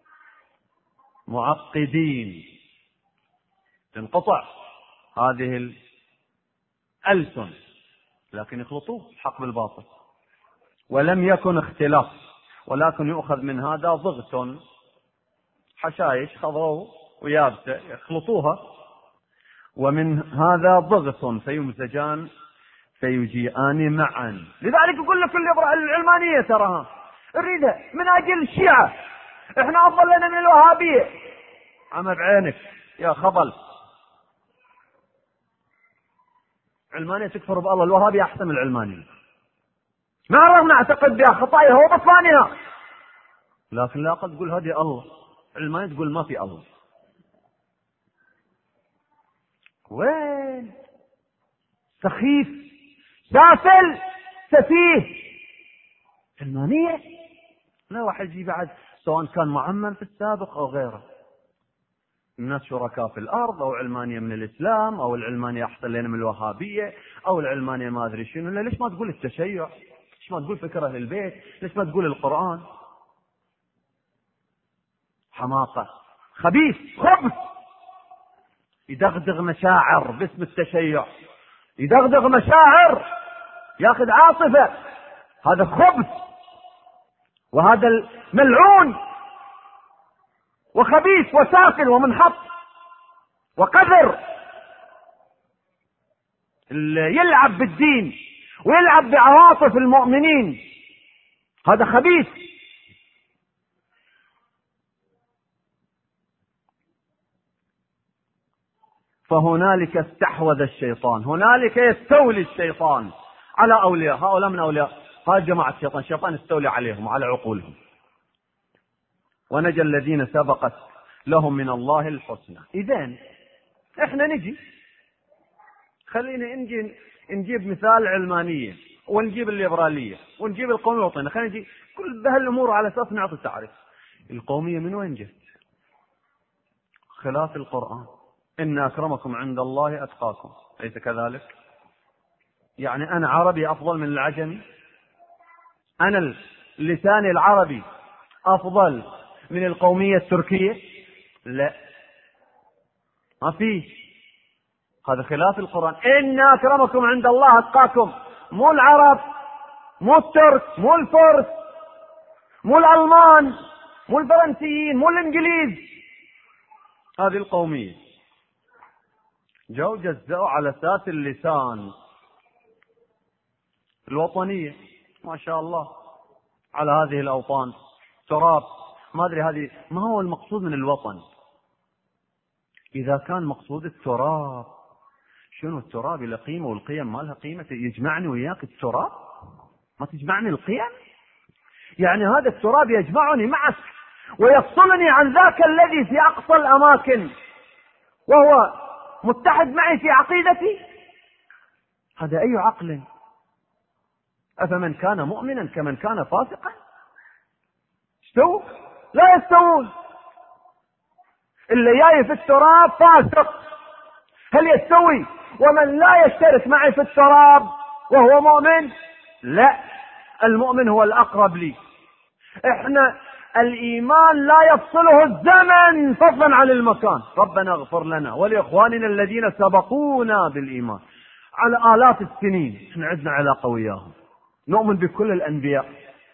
المعقدين، تنقطع هذه الألسن، لكن يخلطوه الحق بالباطل. ولم يكن اختلاف، ولكن يؤخذ من هذا ضغط، حشائش خضراء ويابسة يخلطوها، ومن هذا ضغط فيمزجان فيجيئان معا. لذلك يقول لك العلمانية تراها نريدها من أجل الشيعة، احنا أفضل لنا من الوهابية. عمى بعينك يا خبل، علمانية تكفر بالله، الوهابية أحسن من العلمانية، ما رغم نعتقد بها خطايا هو بطفانها، لكن لا قد تقول هذه الله، علمانية تقول ما في الله. وين سخيف سافل سفيه علمانية؟ لا واحد يجي بعد سواء كان معمم في السابق أو غيره، الناس شركاء في الأرض، أو علمانية من الإسلام، أو العلمانية أحسن لنا من الوهابية، أو العلمانية ما أدري شنو. ليش ما تقول التشيع؟ ليش ما تقول فكرة للبيت؟ ليش ما تقول القرآن؟ حماقة، خبيث، خبث، يدغدغ مشاعر باسم التشيع، يدغدغ مشاعر، ياخذ عاطفة، هذا خبث، وهذا الملعون وخبيث وسافل ومنحط وقذر، اللي يلعب بالدين ويلعب بعواطف المؤمنين هذا خبيث. فهنالك استحوذ الشيطان، هنالك يستولي الشيطان على أولياء، هؤلاء من أولياء هذه جماعة الشيطان، الشيطان يستولي عليهم وعلى عقولهم. ونجى الذين سبقت لهم من الله الحسنى. إذن احنا نجي خلينا نجي نجيب مثال علمانية، ونجيب الليبرالية، ونجيب القومية الوطنية، خلينا نجي كل بهالأمور على أساس نعطي تعريف. القومية من وين جت؟ خلاف القرآن، إن أكرمكم عند الله أتقاكم، ليس كذلك؟ يعني أنا عربي أفضل من العجمي؟ أنا اللسان العربي أفضل من القومية التركية؟ لا، ما فيه، هذا خلاف القرآن. إن أكرمكم عند الله أتقاكم، مو العرب، مو الترك، مو الفرس، مو الألمان، مو الفرنسيين، مو الإنجليز، هذه القومية. جو جزأوا على أساس اللسان. الوطنية ما شاء الله على هذه الأوطان تراب، ما أدري هذه ما هو المقصود من الوطن. إذا كان مقصود التراب، شنو التراب له قيمة والقيم ما لها قيمة؟ يجمعني وياك التراب، ما تجمعني القيم؟ يعني هذا التراب يجمعني معك ويفصلني عن ذاك الذي في أقصى الأماكن وهو متحد معي في عقيدتي؟ هذا أي عقل؟ أفمن كان مؤمنا كمن كان فاسقا استووا؟ لا يستوون. اللي جاي في التراب فاسق. هل يستوي ومن لا يشترك معي في التراب وهو مؤمن؟ لا، المؤمن هو الأقرب لي. احنا الإيمان لا يفصله الزمن فضلا عن المكان. ربنا اغفر لنا ولإخواننا الذين سبقونا بالإيمان على آلاف السنين، احنا عندنا علاقة وياهم، نؤمن بكل الأنبياء،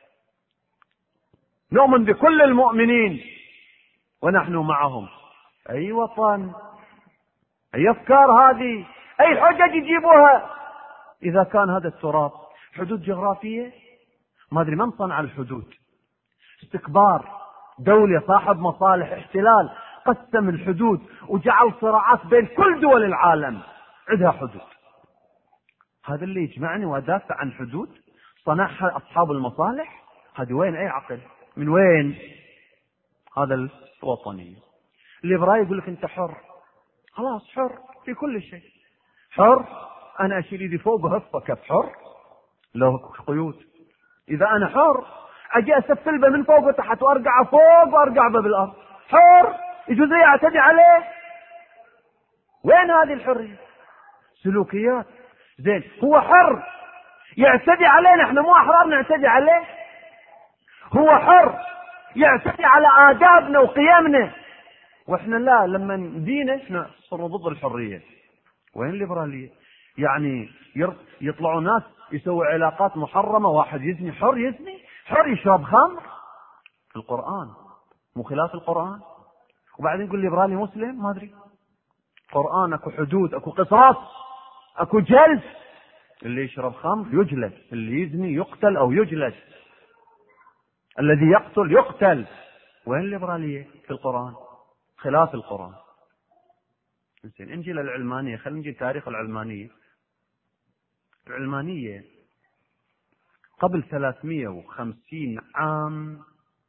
نؤمن بكل المؤمنين، ونحن معهم. أي وطن، أي أفكار هذه، أي حجج يجيبوها إذا كان هذا التراب حدود جغرافية؟ ما أدري من صنع الحدود، استكبار، دولة صاحب مصالح، احتلال، قسم الحدود وجعل صراعات بين كل دول العالم عندها حدود. هذا اللي يجمعني وادافع عن حدود صنعها اصحاب المصالح. هذه وين اي عقل؟ من وين؟ هذا الوطني. الليبرالي يقول لك انت حر، خلاص حر في كل شيء، حر انا اشيل يدي فوق وهفه كف حر له قيود. اذا انا حر اجي اسفل به من فوق وتحت وارجع فوق وارجع به بالارض، حر يجوز لي اعتدي عليه؟ وين هذه الحريه؟ سلوكيات. زين هو حر يعتدي علينا، احنا مو احرار نعتدي عليه؟ هو حر يعتدي على آدابنا وقيمنا، واحنا لا، لما دينا احنا صرنا ضد الحريه. وين الليبراليه؟ يعني يطلعوا ناس يسوي علاقات محرمه، واحد يزني حر يزني، حر يشرب خمر في القرآن مو خلاف القرآن، وبعدين يقول ليبرالي مسلم ما ادري. قرآن اكو حدود، اكو قصاص، اكو جلد، اللي يشرب خمر يجلد، اللي يزني يقتل او يجلد، الذي يقتل يقتل. وين الليبراليه في القرآن؟ خلاف القرآن. زين نجي للعلمانيه، خلينا نجي لتاريخ العلمانيه. العلمانيه قبل ثلاثمئة وخمسين عام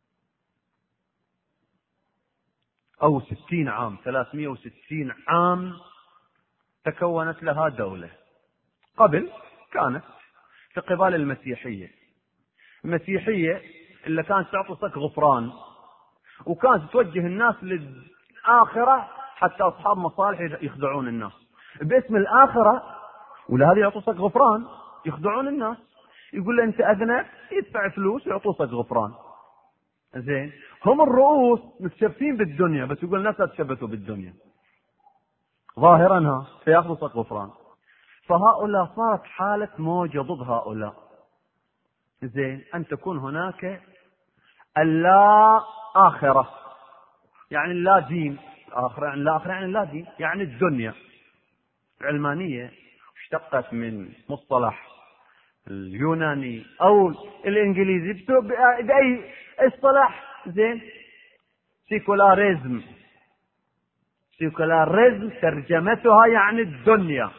او ستين عام، ثلاثمئة وستين عام تكونت لها دولة. قبل كانت في قبال المسيحية. المسيحية اللي كانت تعطي صك غفران، وكانت توجه الناس للآخرة، حتى أصحاب مصالح يخدعون الناس باسم الآخرة، ولهذا يعطوا صك غفران يخدعون الناس. يقول له أنت أذنب، يدفع فلوس ويعطوا صك غفران. زين هم الرؤوس متشبثين بالدنيا، بس يقول الناس لا تشبثوا بالدنيا ظاهرا ها فياخذوا صك غفران. فهؤلاء صارت حالة موجة ضد هؤلاء. زين أن تكون هناك اللا آخرة، يعني لا دين، آخرة يعني لا آخرة يعني لا دين، يعني الدنيا. العلمانية اشتقت من مصطلح اليوناني أو الإنجليزي بأي اصطلاح. زين سيكولاريزم. سيكولاريزم ترجمتها يعني الدنيا،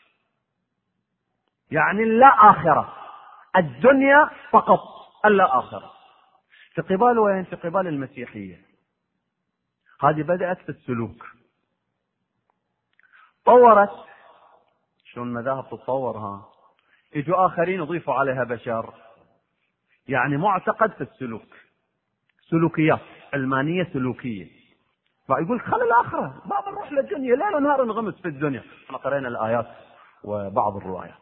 يعني لا آخرة، الدنيا فقط، اللا آخرة. في قبال وين؟ في قبال المسيحية. هذه بدأت في السلوك، طورت. شلون المذاهب تتطورها؟ يجوا آخرين يضيفوا عليها بشر، يعني معتقد في السلوك، سلوكيات علمانية سلوكية. فيقول خلي الآخرة، بابا نروح للدنيا، ليل ونهار نغمس في الدنيا. احنا قرأنا الآيات وبعض الروايات.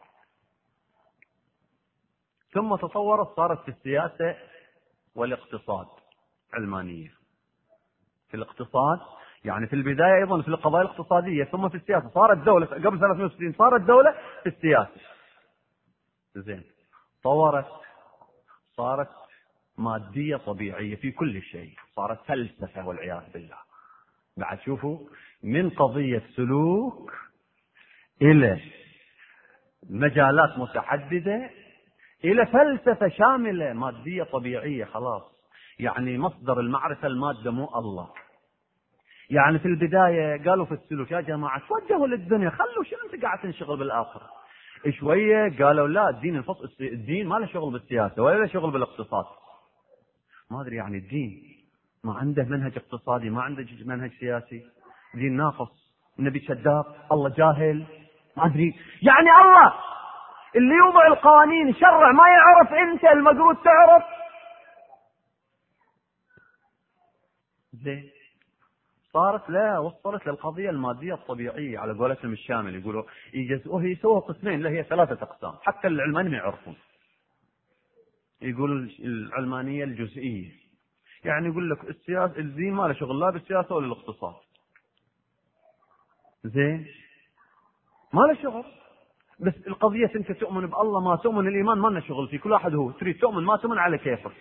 ثم تطورت، صارت في السياسة والاقتصاد علمانية. في الاقتصاد يعني في البداية أيضا في القضايا الاقتصادية، ثم في السياسة. صارت دولة قبل ثلاثمئة وستين، صارت دولة في السياسة. زين طورت، صارت مادية طبيعية في كل شيء، صارت فلسفة والعياذ بالله. بعد شوفوا من قضية سلوك إلى مجالات متعددة إلى فلسفة شاملة مادية طبيعية. خلاص يعني مصدر المعرفة المادة مو الله. يعني في البداية قالوا في السلوك يا جماعة توجهوا للدنيا، خلوا شو انت قاعد تنشغل بالآخرة. شوية قالوا لا، الدين الفصل، الدين ما له شغل بالسياسة ولا له شغل بالاقتصاد. ما أدري يعني الدين ما عنده منهج اقتصادي، ما عنده منهج سياسي، دين ناقص، النبي كذاب، الله جاهل، ما أدري. يعني الله اللي يوضع القوانين يشرع ما يعرف أنت المفروض تعرف. زين صارت لا، وصلت للقضية المادية الطبيعية على قولتهم الشامل. يقولوا يجزئوه يسووا قسمين، لا هي ثلاثة أقسام، حتى العلمانيين ما يعرفون. يقولوا العلمانية الجزئية، يعني يقول لك السياسة الدين ما له شغل لا بالسياسة ولا الاقتصاد. زين ما له شغل، بس القضية انت تؤمن بالله ما تؤمن، الإيمان ما لنا شغل فيه، كل واحد هو تريد تؤمن ما تؤمن على كيفك.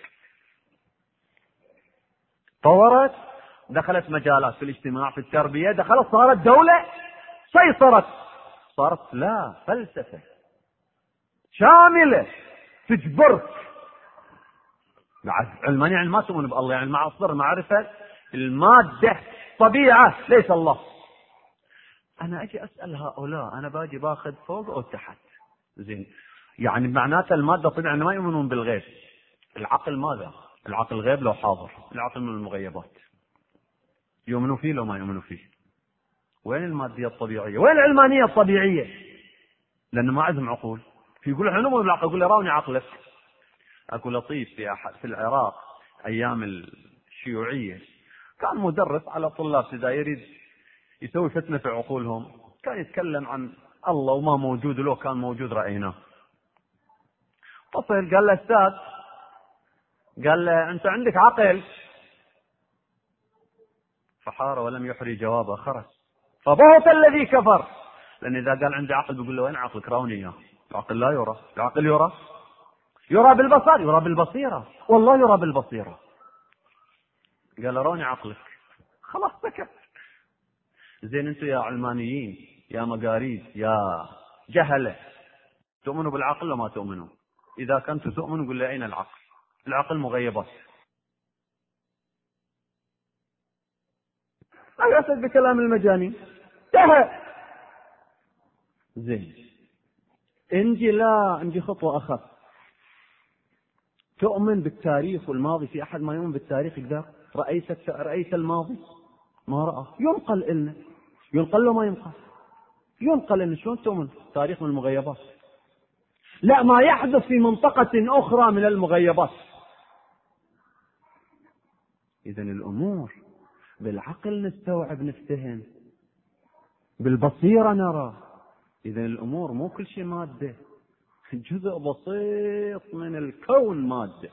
طورت، دخلت مجالات في الاجتماع، في التربية، دخلت صارت دولة، سيطرت، صارت لا فلسفة شاملة تجبرك. بعد علمانية يعني ما تؤمن بالله، يعني مع مصدر المعرفة المادة طبيعة ليس الله. أنا أجي أسأل هؤلاء، أنا باجي باخذ فوق أو تحت؟ زين، يعني معناته المادة طبعا ما يؤمنون بالغيب. العقل ماذا؟ العقل غيب لو حاضر، العقل من المغيبات. يؤمنوا فيه لو ما يؤمنوا فيه. وين المادية الطبيعية؟ وين العلمانية الطبيعية؟ لأنه ما عندهم عقول. في يقول احنا نؤمن بالعقل، يقول لي راوني عقلك. أكو لطيف في أحد في العراق أيام الشيوعية، كان مدرس على طلاب ابتدائي يريد يسوي فتنة في عقولهم، كان يتكلم عن الله وما موجود، ولو كان موجود رأيناه. طفل قال له أستاذ، قال له أنت عندك عقل؟ فحار ولم يحري جوابه، خرج. فبهت الذي كفر، لأن إذا قال عندي عقل بيقول له وين عقلك؟ راوني إياه. العقل لا يرى، العقل يرى يرى بالبصر، يرى بالبصيرة، والله يرى بالبصيرة. قال روني عقلك، خلاص سكت. زين انتم يا علمانيين يا مقاريد يا جهلة، تؤمنوا بالعقل ولا ما تؤمنوا؟ إذا كنتم تؤمنوا قل لي أين العقل؟ العقل مغيبات. لا يأسد بكلام المجانين. جهل. زين، انجي لا انجي خطوة أخف. تؤمن بالتاريخ والماضي؟ في أحد ما يؤمن بالتاريخ يقدر؟ رأيت رأيت الماضي؟ ما رأى. ينقل إلنا، ينقل له ما ينقل، ينقل إلنا. شلون تؤمن؟ تاريخ من المغيبات. لا، ما يحدث في منطقة أخرى من المغيبات. إذن الأمور بالعقل نستوعب نفتهم، بالبصيرة نرى. إذن الأمور مو كل شيء مادة، جزء بسيط من الكون مادة.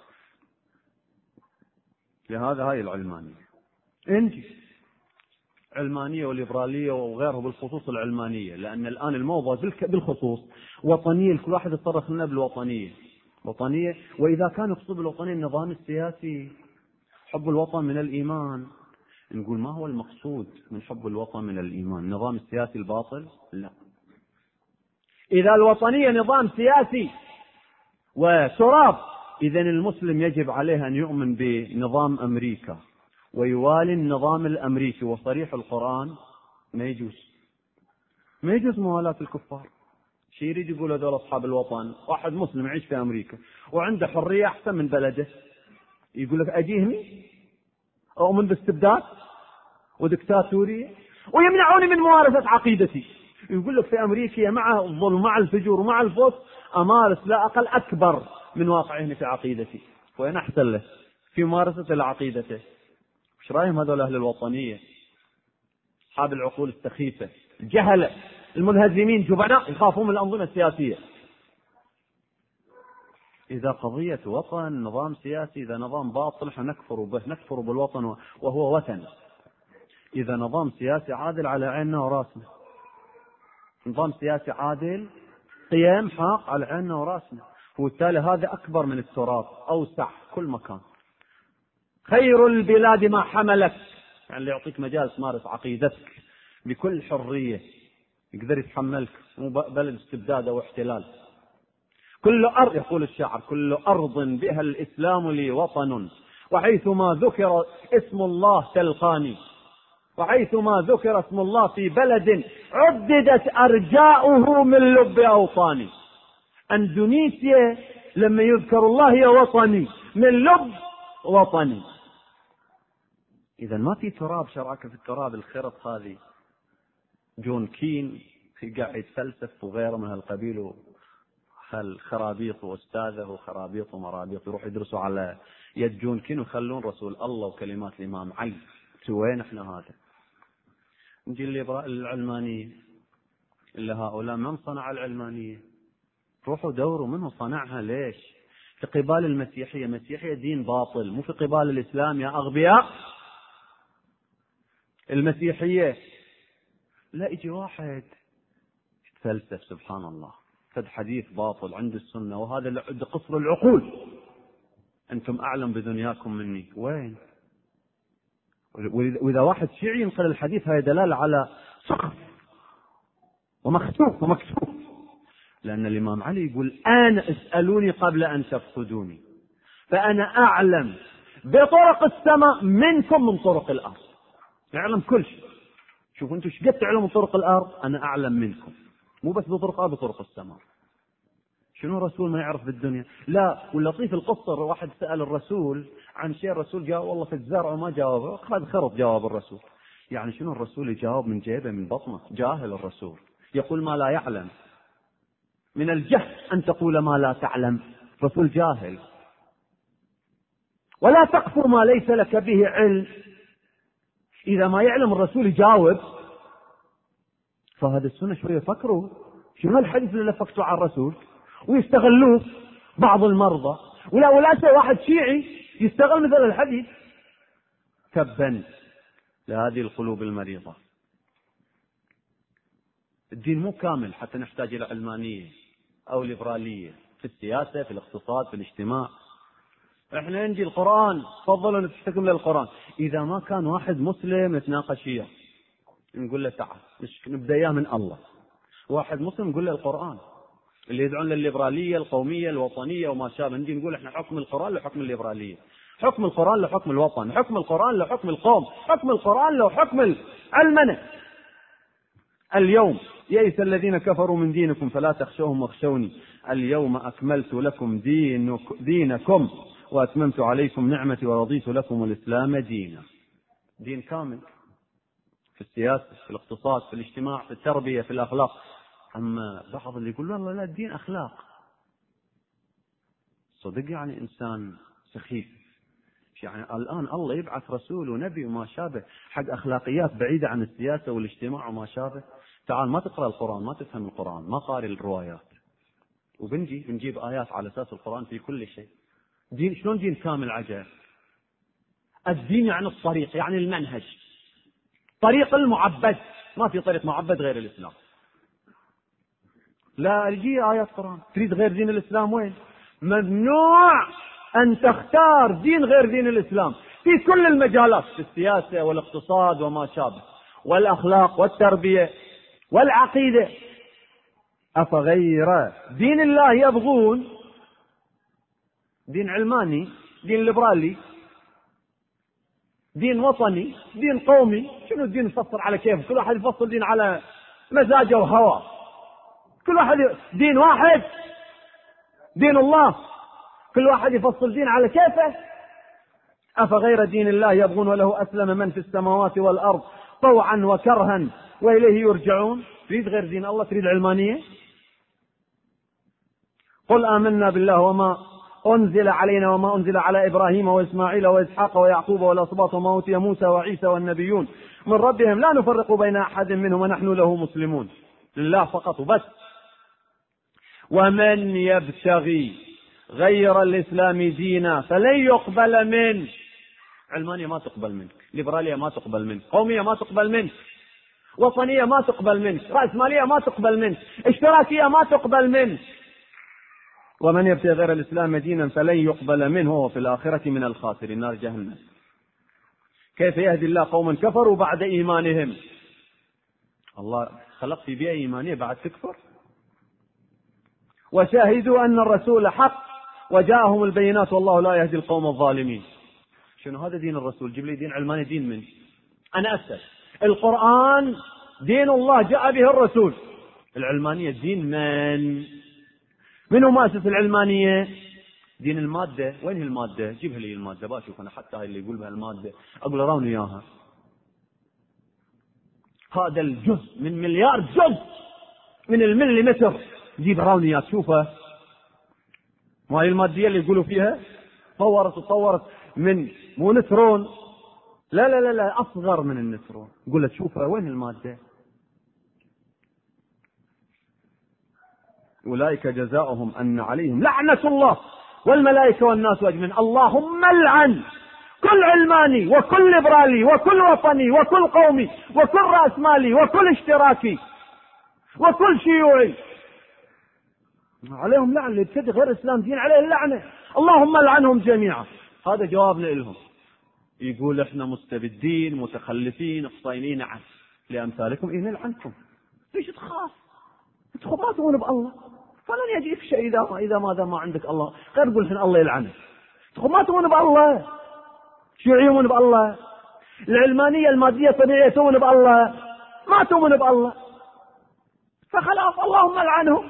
لهذا هاي العلمانية. انجي علمانية وليبرالية وغيره، بالخصوص العلمانية، لأن الآن الموضة بالخصوص وطنية، كل واحد يتصرف لنا بالوطنية. وطنية، وإذا كان يقصد بالوطنية النظام السياسي، حب الوطن من الإيمان، نقول ما هو المقصود من حب الوطن من الإيمان؟ النظام السياسي الباطل؟ لا. إذا الوطنية نظام سياسي وتراب، إذن المسلم يجب عليه أن يؤمن بنظام أمريكا ويوالي النظام الأمريكي، وصريح القرآن ما يجوز، ما يجوز موالاة الكفار. شي يريد يقول هذول أصحاب الوطن، واحد مسلم يعيش في أمريكا وعنده حرية أحسن من بلده، يقول لك أجيهني أؤمن باستبداد ودكتاتورية ويمنعوني من ممارسة عقيدتي. يقول لك في أمريكا مع الظلم مع الفجور ومع الفوس أمارس لا أقل أكبر من واقعهن في عقيدتي، وين أحسن له في ممارسة لعقيدته. ايش رايهم هذول اهل الوطنيه؟ اصحاب العقول السخيفه، الجهله، المنهزمين، جبناء، يخافون من الانظمه السياسيه. اذا قضيه وطن نظام سياسي، اذا نظام باطل احنا نكفر به، نكفر بالوطن وهو وطن. اذا نظام سياسي عادل على عيننا وراسنا، نظام سياسي عادل قيم حق على عيننا وراسنا، وبالتالي هذا اكبر من التراب، اوسع كل مكان. خير البلاد ما حملك، يعني اللي يعطيك مجال تمارس عقيدتك بكل حرية، يقدر يتحملك، مو بلد استبداد أو احتلال. كل أرض، يقول الشاعر، كل أرض بها الإسلام لي وطن، وحيثما ذكر اسم الله تلقاني، وحيثما ذكر اسم الله في بلد عددت أرجاؤه من لب أوطاني. أندونيسيا لما يذكر الله هي وطني، من لب وطني. إذا ما في تراب، شراكة في التراب الخرط هذه. جون كين قاعد يتفلسف وغيره من هالقبيل، وهالخرابيط وأستاذه وخرابيط ومرابيط يروح يدرسوا على يد جون كين ويخلون رسول الله وكلمات الإمام علي. وين احنا هذا؟ نجي العلمانية، إلا هؤلاء من صنع العلمانية؟ روحوا دوروا منه صنعها ليش؟ في قبال المسيحية، مسيحية دين باطل، مو في قبال الإسلام يا أغبياء. المسيحية لا يجي واحد يتفلسف سبحان الله فد حديث باطل عند السنة، وهذا لعد قصر العقول. أنتم أعلم بدنياكم مني. وين؟ وإذا واحد شيعي ينقل الحديث هذا دلالة على سقف ومختوف ومكتوف، لأن الإمام علي يقول أنا اسألوني قبل أن تفقدوني، فأنا أعلم بطرق السماء منكم من طرق الأرض. يعلم كل شيء. شوف أنتم ايش قد تعلموا طرق الأرض، أنا أعلم منكم، مو بس بطرق الأرض بطرق السماء. شنو الرسول ما يعرف بالدنيا؟ لا. واللطيف القصة، واحد سأل الرسول عن شيء، الرسول جاوب والله في الزرع وما جاوبه، خذ خرط جواب الرسول. يعني شنو الرسول يجاوب من جيبه من بطنه؟ جاهل الرسول، يقول ما لا يعلم. من الجهل أن تقول ما لا تعلم، رسول جاهل. ولا تقف ما ليس لك به علم. إذا ما يعلم الرسول يجاوب، فهذا السنة شوية فكروا شنو الحديث اللي لفقتوا على الرسول ويستغلوه بعض المرضى. ولا ولا شيء واحد شيعي يستغل مثل الحديث. تبا لهذه القلوب المريضة. الدين مو كامل حتى نحتاج إلى علمانية أو ليبرالية في السياسة، في الاقتصاد، في الاجتماع. احنا نجي القرآن، تفضلوا نتحكم للقرآن. إذا ما كان واحد مسلم نتناقش وياه، نقول له تعال نبدأ إياه من الله. واحد مسلم نقول له القرآن. اللي يدعون للليبرالية القومية الوطنية وما شابه، نجي نقول احنا حكم القرآن لحكم الليبرالية، حكم القرآن لحكم الوطن، حكم القرآن لحكم القوم، حكم القرآن لحكم العلمنة. اليوم يئس الذين كفروا من دينكم فلا تخشوهم واخشوني اليوم أكملت لكم دينكم وأتممت عليكم نعمتي ورضيت لكم الإسلام دينا. دين كامل في السياسة، في الاقتصاد، في الاجتماع، في التربية، في الأخلاق. أما بعض اللي يقول والله لا الدين أخلاق، صدق يعني إنسان سخيف. يعني الآن الله يبعث رسول ونبي وما شابه حق أخلاقيات بعيدة عن السياسة والاجتماع وما شابه. تعال ما تقرأ القرآن، ما تفهم القرآن، ما قارئ الروايات، وبنجي بنجيب آيات على أساس القرآن في كل شيء. دين شلون دين كامل عجائب؟ الدين يعني الطريق، يعني المنهج، طريق المعبد. ما في طريق معبد غير الإسلام. لا يجي آيات قرآن تريد غير دين الإسلام وين؟ ممنوع أن تختار دين غير دين الإسلام في كل المجالات، في السياسة والاقتصاد وما شابه، والأخلاق والتربية والعقيدة. أفغير دين الله يبغون؟ دين علماني، دين ليبرالي، دين وطني، دين قومي. شنو الدين يفصل على كيف؟ كل واحد يفصل دين على مزاجه وهواه. كل واحد دين واحد، دين الله، كل واحد يفصل دين على كيفه. أفغير دين الله يبغون وله أسلم من في السماوات والأرض طوعا وكرها وإليه يرجعون. تريد غير دين الله؟ تريد علمانية؟ قل آمنا بالله وما أنزل علينا وما أنزل على إبراهيم وإسماعيل وإسحاق ويعقوب والأسباط وما أوتي موسى وعيسى والنبيون من ربهم لا نفرق بين أحد منهم ونحن له مسلمون. لله فقط وبس. ومن يبتغي غير الإسلام دينا فلن يقبل منه. علمانية ما تقبل منك، ليبرالية ما تقبل منك، قومية ما تقبل منك، وطنية ما تقبل منك، رأسمالية ما تقبل منك، اشتراكية ما تقبل منك. ومن يبتغي غير الإسلام دينا فلن يقبل منه وهو في الآخرة من الخاسرين، نار جهنم. كيف يهدي الله قوما كفروا بعد إيمانهم؟ الله خلق في بيئة إيمانية بعد تكفر. وشاهدوا أن الرسول حق وجاءهم البينات والله لا يهدي القوم الظالمين. شنو هذا دين الرسول؟ جيب لي دين علماني. دين من؟ أنا أسأل. القرآن دين الله جاء به الرسول. العلمانية دين من؟ من هو مؤسس العلمانية؟ دين المادة. وين هي المادة؟ جيبها لي المادة باشوف أنا، حتى هاي اللي يقول بها المادة أقول راوني إياها. هذا الجزء من مليار جزء من المليمتر جيب راوني إياه تشوفه. ما هي المادية اللي يقولوا فيها طورت وطورت من مو نترون، لا لا لا لا أصغر من النترون. يقول له تشوفها وين المادة؟ أولئك جزاؤهم أن عليهم لعنة الله والملائكة والناس أجمعين. اللهم لعن كل علماني وكل ليبرالي وكل وطني وكل قومي وكل رأسمالي وكل اشتراكي وكل شيوعي، عليهم لعنة. اللي يبتدي غير الإسلام دين عليه اللعنة. اللهم لعنهم جميعا. هذا جوابنا لهم. يقول احنا مستبدين متخلفين فصيلين عن لأمثالكم إيه نلعنكم. ليش تخاف؟ انتم ما تؤمنون بالله فلن يجيك شيء إذا ما إذا ماذا ما عندك الله. غير تقول إن الله يلعنك. انتم ما تؤمنون بالله. شو يؤمنون بالله؟ العلمانية المادية الطبيعية تؤمن بالله؟ ما تؤمن بالله، فخلاص اللهم لعنهم.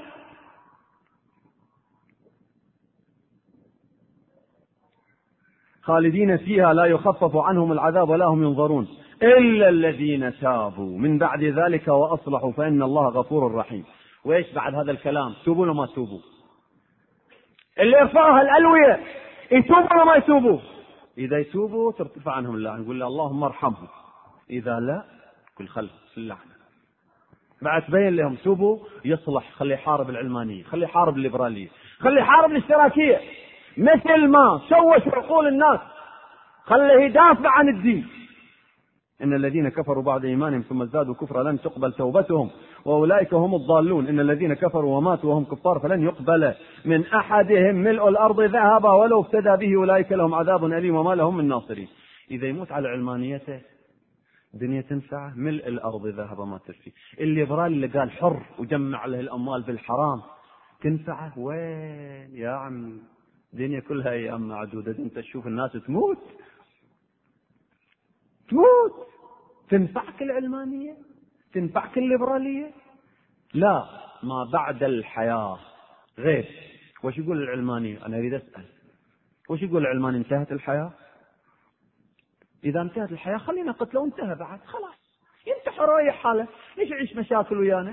خالدين فيها لا يخفف عنهم العذاب ولا هم ينظرون إلا الذين تابوا من بعد ذلك وأصلحوا فإن الله غفور رحيم. وإيش بعد هذا الكلام؟ توبوا ولا ما توبوا؟ اللي يرفعها الألوية يتوبوا ولا ما يتوبوا؟ إذا يتوبوا ترتفع عنهم اللعنة، نقول له اللهم ارحمهم. إذا لا كل خلف اللعنة. بعد تبين لهم توبوا يصلح، خلي يحارب العلمانية، خلي يحارب الليبرالية، خلي يحارب الاشتراكية، مثل ما شوش عقول الناس خليه يدافع عن الدين. إن الذين كفروا بعد إيمانهم ثم ازدادوا كفرا لن تقبل توبتهم وأولئك هم الضالون. إن الذين كفروا وماتوا وهم كفار فلن يقبل من أحدهم ملء الأرض ذهبا ولو افتدى به أولئك لهم عذاب أليم وما لهم من ناصرين. إذا يموت على علمانيته دنيا تنفعه، ملء الأرض ذهبا ما تكفي. الليبرال اللي قال حر وجمع له الأموال بالحرام تنفعه؟ وين يا عم، الدنيا كلها أيام معدودة. أنت تشوف الناس تموت تموت تنفعك العلمانية؟ تنفعك الليبرالية؟ لا، ما بعد الحياة غير. وش يقول العلماني؟ أنا أريد أسأل وش يقول العلماني؟ انتهت الحياة؟ إذا انتهت الحياة خلينا قتله وانتهى بعد، خلاص ينتحر ويا حاله، ليش يعيش مشاكل ويانا؟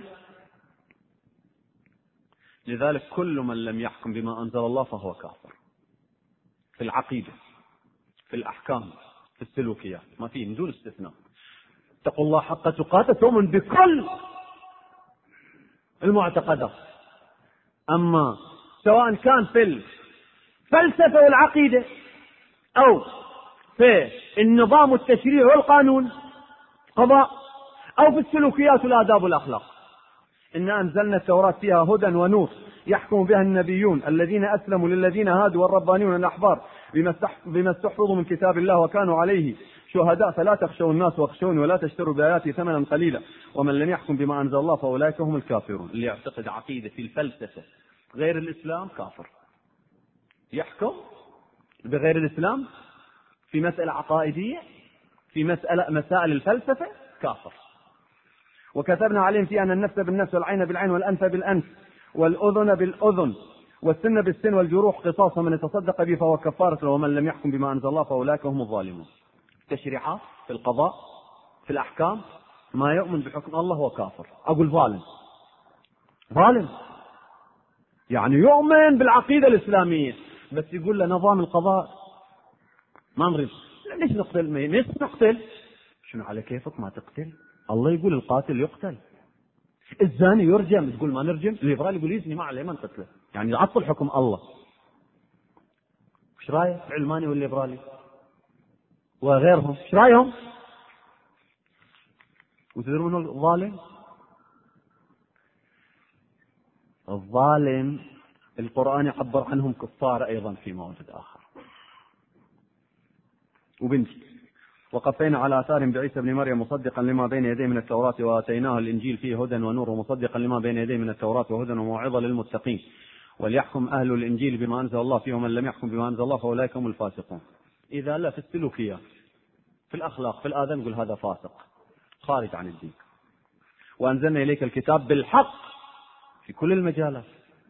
لذلك كل من لم يحكم بما أنزل الله فهو كافر، في العقيدة، في الأحكام، في السلوكيات، ما فيه من دون استثناء. اتقوا الله حق تقاته، تؤمن بكل المعتقدات. أما سواء كان في الفلسفة والعقيدة أو في النظام والتشريع والقانون قضاء أو في السلوكيات والآداب والأخلاق. إنا أنزلنا التوراة فيها هدى ونور يحكم بها النبيون الذين أسلموا للذين هادوا والربانيون الأحبار بما استحفظوا من كتاب الله وكانوا عليه شهداء فلا تخشوا الناس واخشوني ولا تشتروا بآياتي ثمنا قليلا ومن لم يحكم بما أنزل الله فأولئك هم الكافرون. اللي يعتقد عقيدة في الفلسفة غير الإسلام كافر، يحكم بغير الإسلام في مسألة عقائدية، في مسألة مسائل الفلسفة كافر. وكتبنا عليهم فيها أن النفس بالنفس والعين بالعين والأنف بالأنف والأذن بالأذن والسن بالسن والجروح قصاص من يتصدق به فهو كفارة ومن لم يحكم بما أنزل الله فأولئك هم الظالمون. التشريعات في القضاء في الأحكام ما يؤمن بحكم الله هو كافر. أقول ظالم، ظالم يعني يؤمن بالعقيدة الإسلامية بس يقول له نظام القضاء ما نريد، ليش نقتل؟ ليش نقتل؟ شنو على كيفك ما تقتل؟ الله يقول القاتل يقتل، الزاني يرجم، تقول ما نرجم؟ الليبرالي يقول يزني ما عليه ما نقتله، يعني يعطل حكم الله. ايش رايك العلماني والليبرالي وغيرهم؟ ايش رايهم؟ وتدرون من الظالم؟ الظالم القرآن يعبر عنهم كفار أيضا في موجود آخر. وبنتي وقفينا على آثارهم بعيسى بن مريم مصدقا لما بين يديه من التوراة وآتيناه الإنجيل فيه هدى ونور ومصدقا لما بين يديه من التوراة وهدى وموعظة للمتقين وليحكم أهل الإنجيل بما أنزل الله فيه ومن لم يحكم بما أنزل الله فأولئك هم الفاسقون. إذا لا في السلوكيات في الأخلاق في الآداب نقول هذا فاسق خارج عن الدين. وأنزلنا إليك الكتاب بالحق في كل المجالات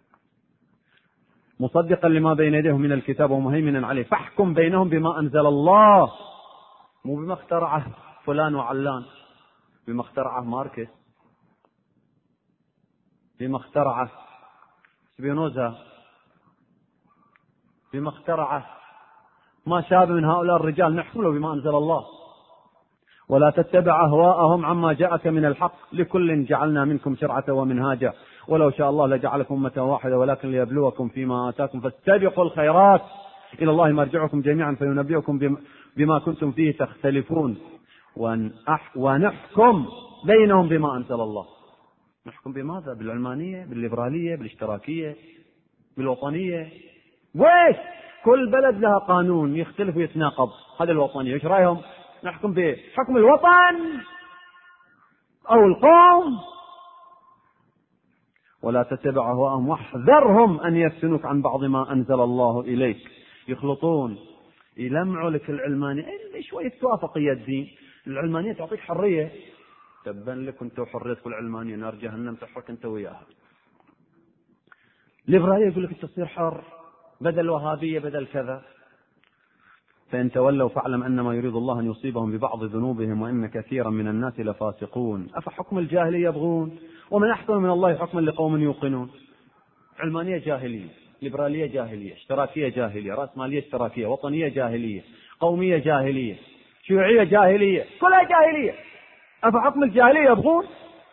مصدقا لما بين يديه من الكتاب ومهيمنا عليه فاحكم بينهم بما أنزل الله، مو بما اخترعه فلان وعلان، بما اخترعه ماركس، بما اخترعه سبينوزا، بما اخترعه ما شابه من هؤلاء الرجال. نحكم له بما أنزل الله ولا تتبع أهواءهم عما جاءك من الحق لكل جعلنا منكم شرعة ومنهاجا ولو شاء الله لجعلكم أمة واحدة ولكن ليبلوكم فيما آتاكم فاستبقوا الخيرات إلى الله مرجعكم جميعا فينبئكم بما كنتم فيه تختلفون ونحكم بينهم بما أنزل الله. نحكم بماذا؟ بالعلمانية، بالليبرالية، بالاشتراكية، بالوطنية. ويش كل بلد لها قانون يختلف ويتناقض. هذا الوطنية ايش رايهم؟ نحكم بحكم الوطن أو القوم. ولا تتبع أهواءهم واحذرهم أن يفتنوك عن بعض ما أنزل الله إليك. يخلطون يلمعوا لك العلمانية اللي شوية توافق يا الدين. العلمانية تعطيك حرية، تبن لك انت وحريتك العلمانية نار جهنم تحرك انت وياها. الليبرالية يقول لك انت تصير حر، بدل وهابية بدل كذا. فإن تولوا فاعلم أنما يريد الله أن يصيبهم ببعض ذنوبهم وإن كثيرا من الناس لفاسقون أفحكم الجاهلية يبغون ومن أحسن من الله حكما لقوم يوقنون. علمانية جاهلية، ليبرالية جاهلية، اشتراكية جاهلية، رأسمالية اشتراكية، وطنية جاهلية، قومية جاهلية، شيوعية جاهلية، كلها جاهلية. أفحكم الجاهلية يبغون؟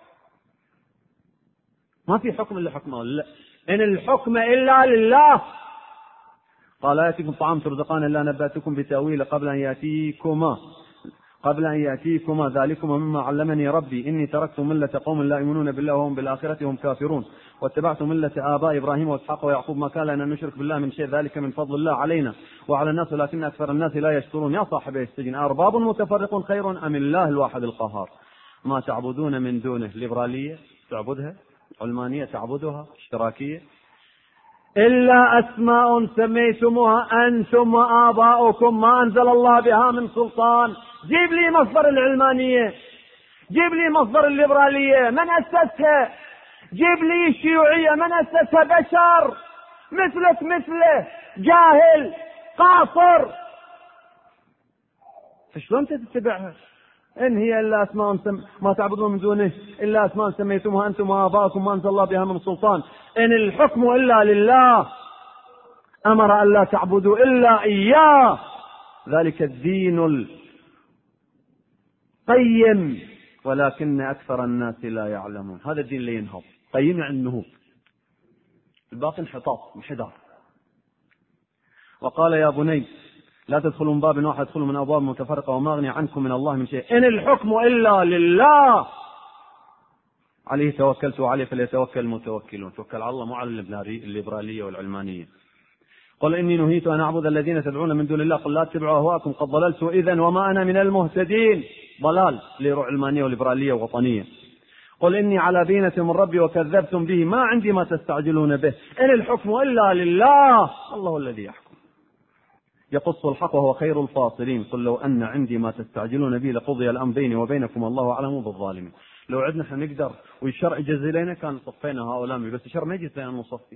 ما في حكم إلا حكم الله، إن الحكم إلا لله. قال يأتيكم طعام ترزقان إلا نبأتكم بتأويل قبل أن يأتيكما قبل أن يأتيكما ذلكما مما علمني ربي إني تركت ملة قوم لا يؤمنون بالله وهم بالآخرة هم كافرون واتبعت ملة آباء إبراهيم وإسحاق ويعقوب ما كان لنا أن نشرك بالله من شيء ذلك من فضل الله علينا وعلى الناس ولكن أكثر الناس لا يشكرون. يا صاحبي السجن أرباب متفرق خير أم الله الواحد القهار ما تعبدون من دونه. ليبرالية تعبدها، علمانية تعبدها، اشتراكية، إلا أسماء سميتموها أنتم وآباؤكم ما أنزل الله بها من سلطان. جيب لي مصدر العلمانية، جيب لي مصدر الليبرالية، من أسسها؟ جيب لي الشيوعية، من أسسها؟ بشر مثلك مثله، جاهل قاصر، فشلون تتبعها؟ إن هي إلا أسماء سم... ما تعبدون من دونه إلا أسماء سميتموها أنتم وآباؤكم ما أنزل الله بها من سلطان إن الحكم إلا لله أمر أن لا تعبدوا إلا إياه ذلك الدين القيم ولكن أكثر الناس لا يعلمون. هذا الدين اللي ينهض، قيم عن النهوض، الباقي انحطاط انحدار. وقال يا بني لا تدخلوا من باب واحد ادخلوا من أبواب متفرقة وما أغني عنكم من الله من شيء إن الحكم إلا لله عليه توكلت وعليه فليتوكل المتوكلون. توكل على الله مو على الليبرالية والعلمانية. قل إني نهيت أن أعبد الذين تدعون من دون الله قل لا تتبعوا أهواءكم قد ضللت إذن وما أنا من المهتدين. ضلال ليروا علمانية وليبرالية ووطنية. قل إني على بينة من ربي وكذبتم به ما عندي ما تستعجلون به إن الحكم إلا لله الله الذي يحكم يقص الحق وهو خير الفاصلين. قل لو أن عندي ما تستعجلون به لقضي الأمر بيني وبينكم الله أعلم بالظالمين. لو عدنا احنا نقدر والشرع يجز لنا كان صفينا هؤلاء، بس الشرع ما يجز لنا نصفي.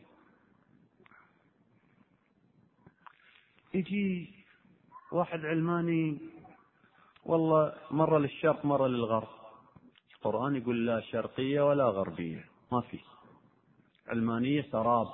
يجي واحد علماني والله مرة للشرق مرة للغرب، القرآن يقول لا شرقية ولا غربية، ما في علمانية سراب.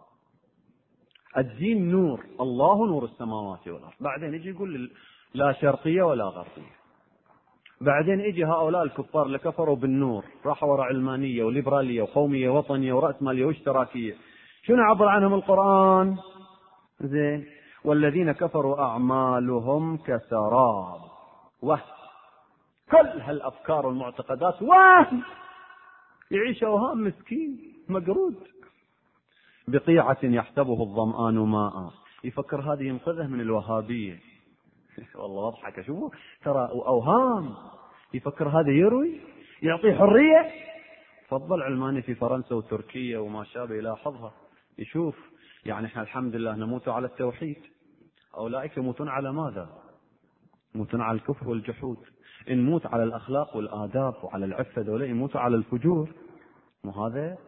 الدين نور، الله نور السماوات والأرض. بعدين يجي يقول لا شرقية ولا غربية. بعدين يجي هؤلاء الكفار اللي كفروا بالنور راحوا وراء علمانية وليبرالية وقومية وطنية ورأسمالية واشتراكية. شنو عبر عنهم القرآن؟ زين والذين كفروا أعمالهم كسراب وهم. كل هالأفكار والمعتقدات وهم، يعيش أوهام مسكين مقرود. بقيعة يحسبه الظمآن ماء، يفكر هذه ينقذه من الوهابية. والله أضحك شوفوا ترى أوهام، يفكر هذا يروي يعطيه حرية. فضل علماني في فرنسا وتركيا وما شابه يلاحظها يشوف يعني احنا الحمد لله نموت على التوحيد، أولئك يموتون على ماذا؟ يموتون على الكفر والجحود. إن موت على الأخلاق والآداب وعلى العفة دولة يموتوا على الفجور. وهذا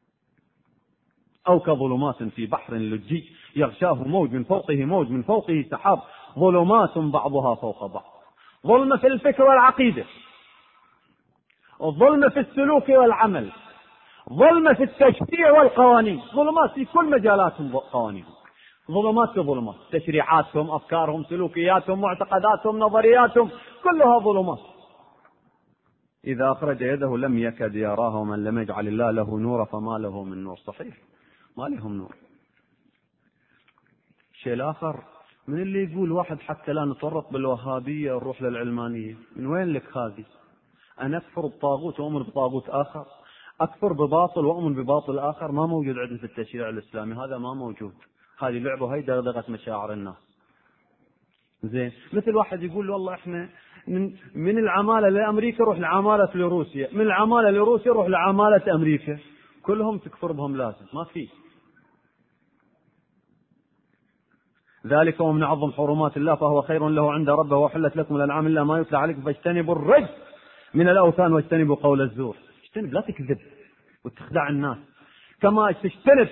أو كظلمات في بحر لجي يغشاه موج من فوقه موج من فوقه سحاب ظلمات بعضها فوق بعض. ظلمة في الفكر والعقيدة، الظلمة في السلوك والعمل، ظلمة في التشريع والقوانين، ظلمات في كل مجالاتهم قوانينهم، ظلمات في ظلمات، تشريعاتهم، أفكارهم، سلوكياتهم، معتقداتهم، نظرياتهم، كلها ظلمات. إذا أخرج يده لم يكد يراها ومن لم يجعل الله له نور فما له من نور. صحيح ما لهم نور. الشيء الآخر من اللي يقول واحد حتى لا نتورط بالوهابية ونروح للعلمانية، من وين لك هذه؟ أنا أكفر بطاغوت وأؤمن بطاغوت آخر، أكفر بباطل وأؤمن بباطل آخر، ما موجود عندنا في التشريع الإسلامي، هذا ما موجود. هذه لعبة، هاي دغدغة مشاعر الناس. زين مثل واحد يقول والله إحنا من, من العمالة لأمريكا روح لعمالة لروسيا، من العمالة لروسيا روح لعمالة أمريكا، كلهم تكفر بهم لازم، ما في. ذلك ومن أعظم حرمات الله فهو خير له عند ربه وحلت لكم الأنعام إلا ما يتلى عليكم فاجتنبوا الرجس من الأوثان واجتنبوا قول الزور. اجتنب، لا تكذب وتخدع الناس، كما تجتنب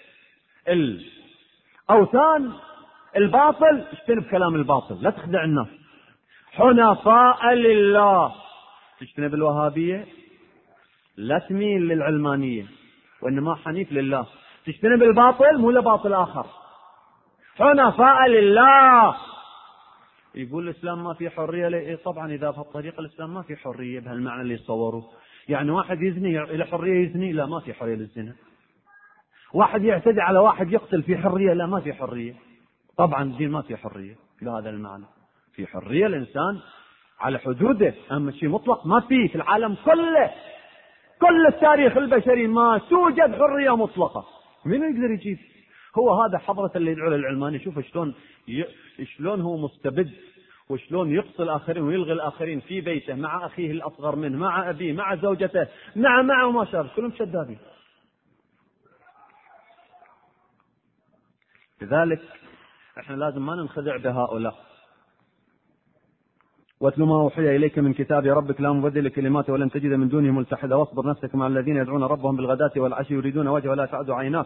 الأوثان الباطل اجتنب كلام الباطل، لا تخدع الناس. حنفاء لله، تجتنب الوهابية، لا تميل للعلمانية وإنما حنيف لله، تجتنب الباطل مو لباطل آخر، حنفاء لله. يقول الإسلام ما في حرية ليه؟ طبعا إذا بهالطريقة الإسلام ما في حرية بهالمعنى اللي يصوروه. يعني واحد يزني إلى حرية يزني؟ لا، ما في حرية للزنا. واحد يعتدي على واحد يقتل في حرية؟ لا، ما في حرية. طبعا الدين ما في حرية بهذا المعنى، في حرية الإنسان على حدوده، أما شيء مطلق ما فيه. في العالم كله، كل التاريخ البشري ما توجد حرية مطلقة. من يقدر يجيب؟ هو هذا حضرة اللي يدعو للعلماني. شوف شلون ي... شلون هو مستبد، وشلون يقصي الآخرين ويلغي الآخرين في بيته مع أخيه الأصغر منه، مع أبيه، مع زوجته، مع مع وما شابه، كلهم شدادين. لذلك احنا لازم ما ننخدع بهؤلاء. واتل ما أوحي إليك من كتاب ربك لا مبدل لكلماته ولن تجد من دونه ملتحدا واصبر نفسك مع الذين يدعون ربهم بالغداة والعشي يريدون وجهه ولا تعد عيناك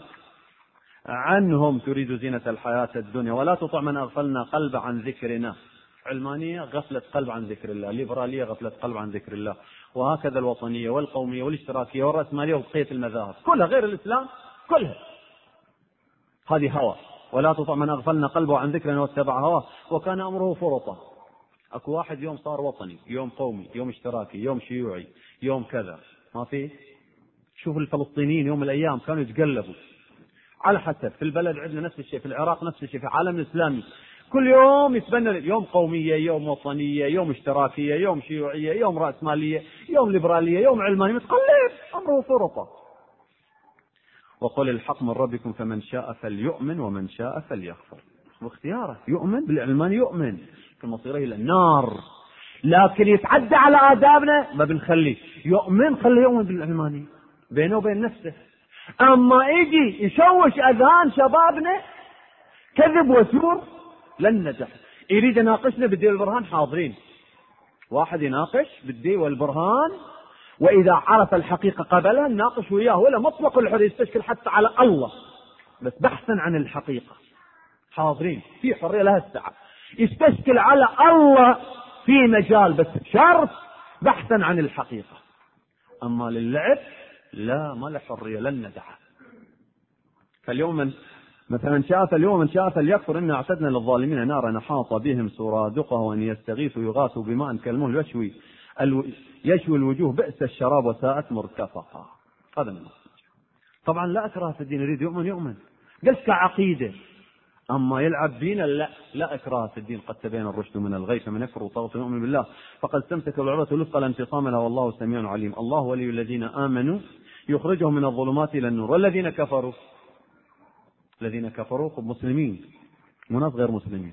عنهم تريد زينة الحياة الدنيا ولا تطع من أغفلنا قلب عن ذكرنا. علمانية غفلت قلب عن ذكر الله، ليبرالية غفلت قلب عن ذكر الله، وهكذا الوطنية والقومية والاشتراكية والرأسمالية وبقية المذاهب كلها غير الإسلام كلها هذه هوى. ولا تطع من أغفلنا قلبه عن ذكرنا واتبع هواه وكان أمره فرطا. أكو واحد يوم صار وطني، يوم قومي، يوم اشتراكي، يوم شيوعي، يوم كذا، ما في. شوف الفلسطينيين يوم الأيام كانوا يتقلبوا على حسب. في البلد عندنا نفس الشيء، في العراق نفس الشيء، في العالم الإسلامي كل يوم يتبنى يوم قومية، يوم وطنية، يوم اشتراكية، يوم شيوعية، يوم رأسمالية، يوم ليبرالية، يوم علمانية، متقلب أمره فرطة. وقل الحق من ربكم فمن شاء فليؤمن ومن شاء فليكفر. واختياره يؤمن بالعلماني يؤمن في مصيره إلى النار، لكن يتعدى على آدابنا ما بنخليه. يؤمن خليه يؤمن بالعلماني بينه وبين نفسه. أما يجي يشوش أذهان شبابنا كذب وزور لن نجح. يريد يناقشنا بالدين والبرهان، حاضرين. واحد يناقش بالدين والبرهان وإذا عرف الحقيقة قبلها نناقش وياه، ولا مطلق الحرية يستشكل حتى على الله، بس بحثا عن الحقيقة حاضرين. في حرية لها الساعة، يستشكل على الله في مجال بس شرط بحثا عن الحقيقة. أما للعب لا، ما له حرية لن ندعه. فاليوم من مثلا شاء فاليوم من شاء فليكفر إنا أعتدنا للظالمين نارا نحاط بهم سرادقها وأن يستغيثوا يغاثوا بماء كالمهل يشوي الو... يشوي الوجوه بئس الشراب وساءت مرتفقا. هذا من طبعا لا أكره في الدين، يريد يؤمن يؤمن قلت كعقيدة. أما يلعب دينا لا، لا إكراه في الدين قد تبين الرشد من الغي فمن يكفر وطاغوت ويؤمن بالله فقد استمسك بالعروة الوثقى لا انفصام لها والله سميع عليم. الله ولي الذين آمنوا يخرجهم من الظلمات إلى النور والذين كفروا الذين كفروا مسلمين وناس غير مسلمين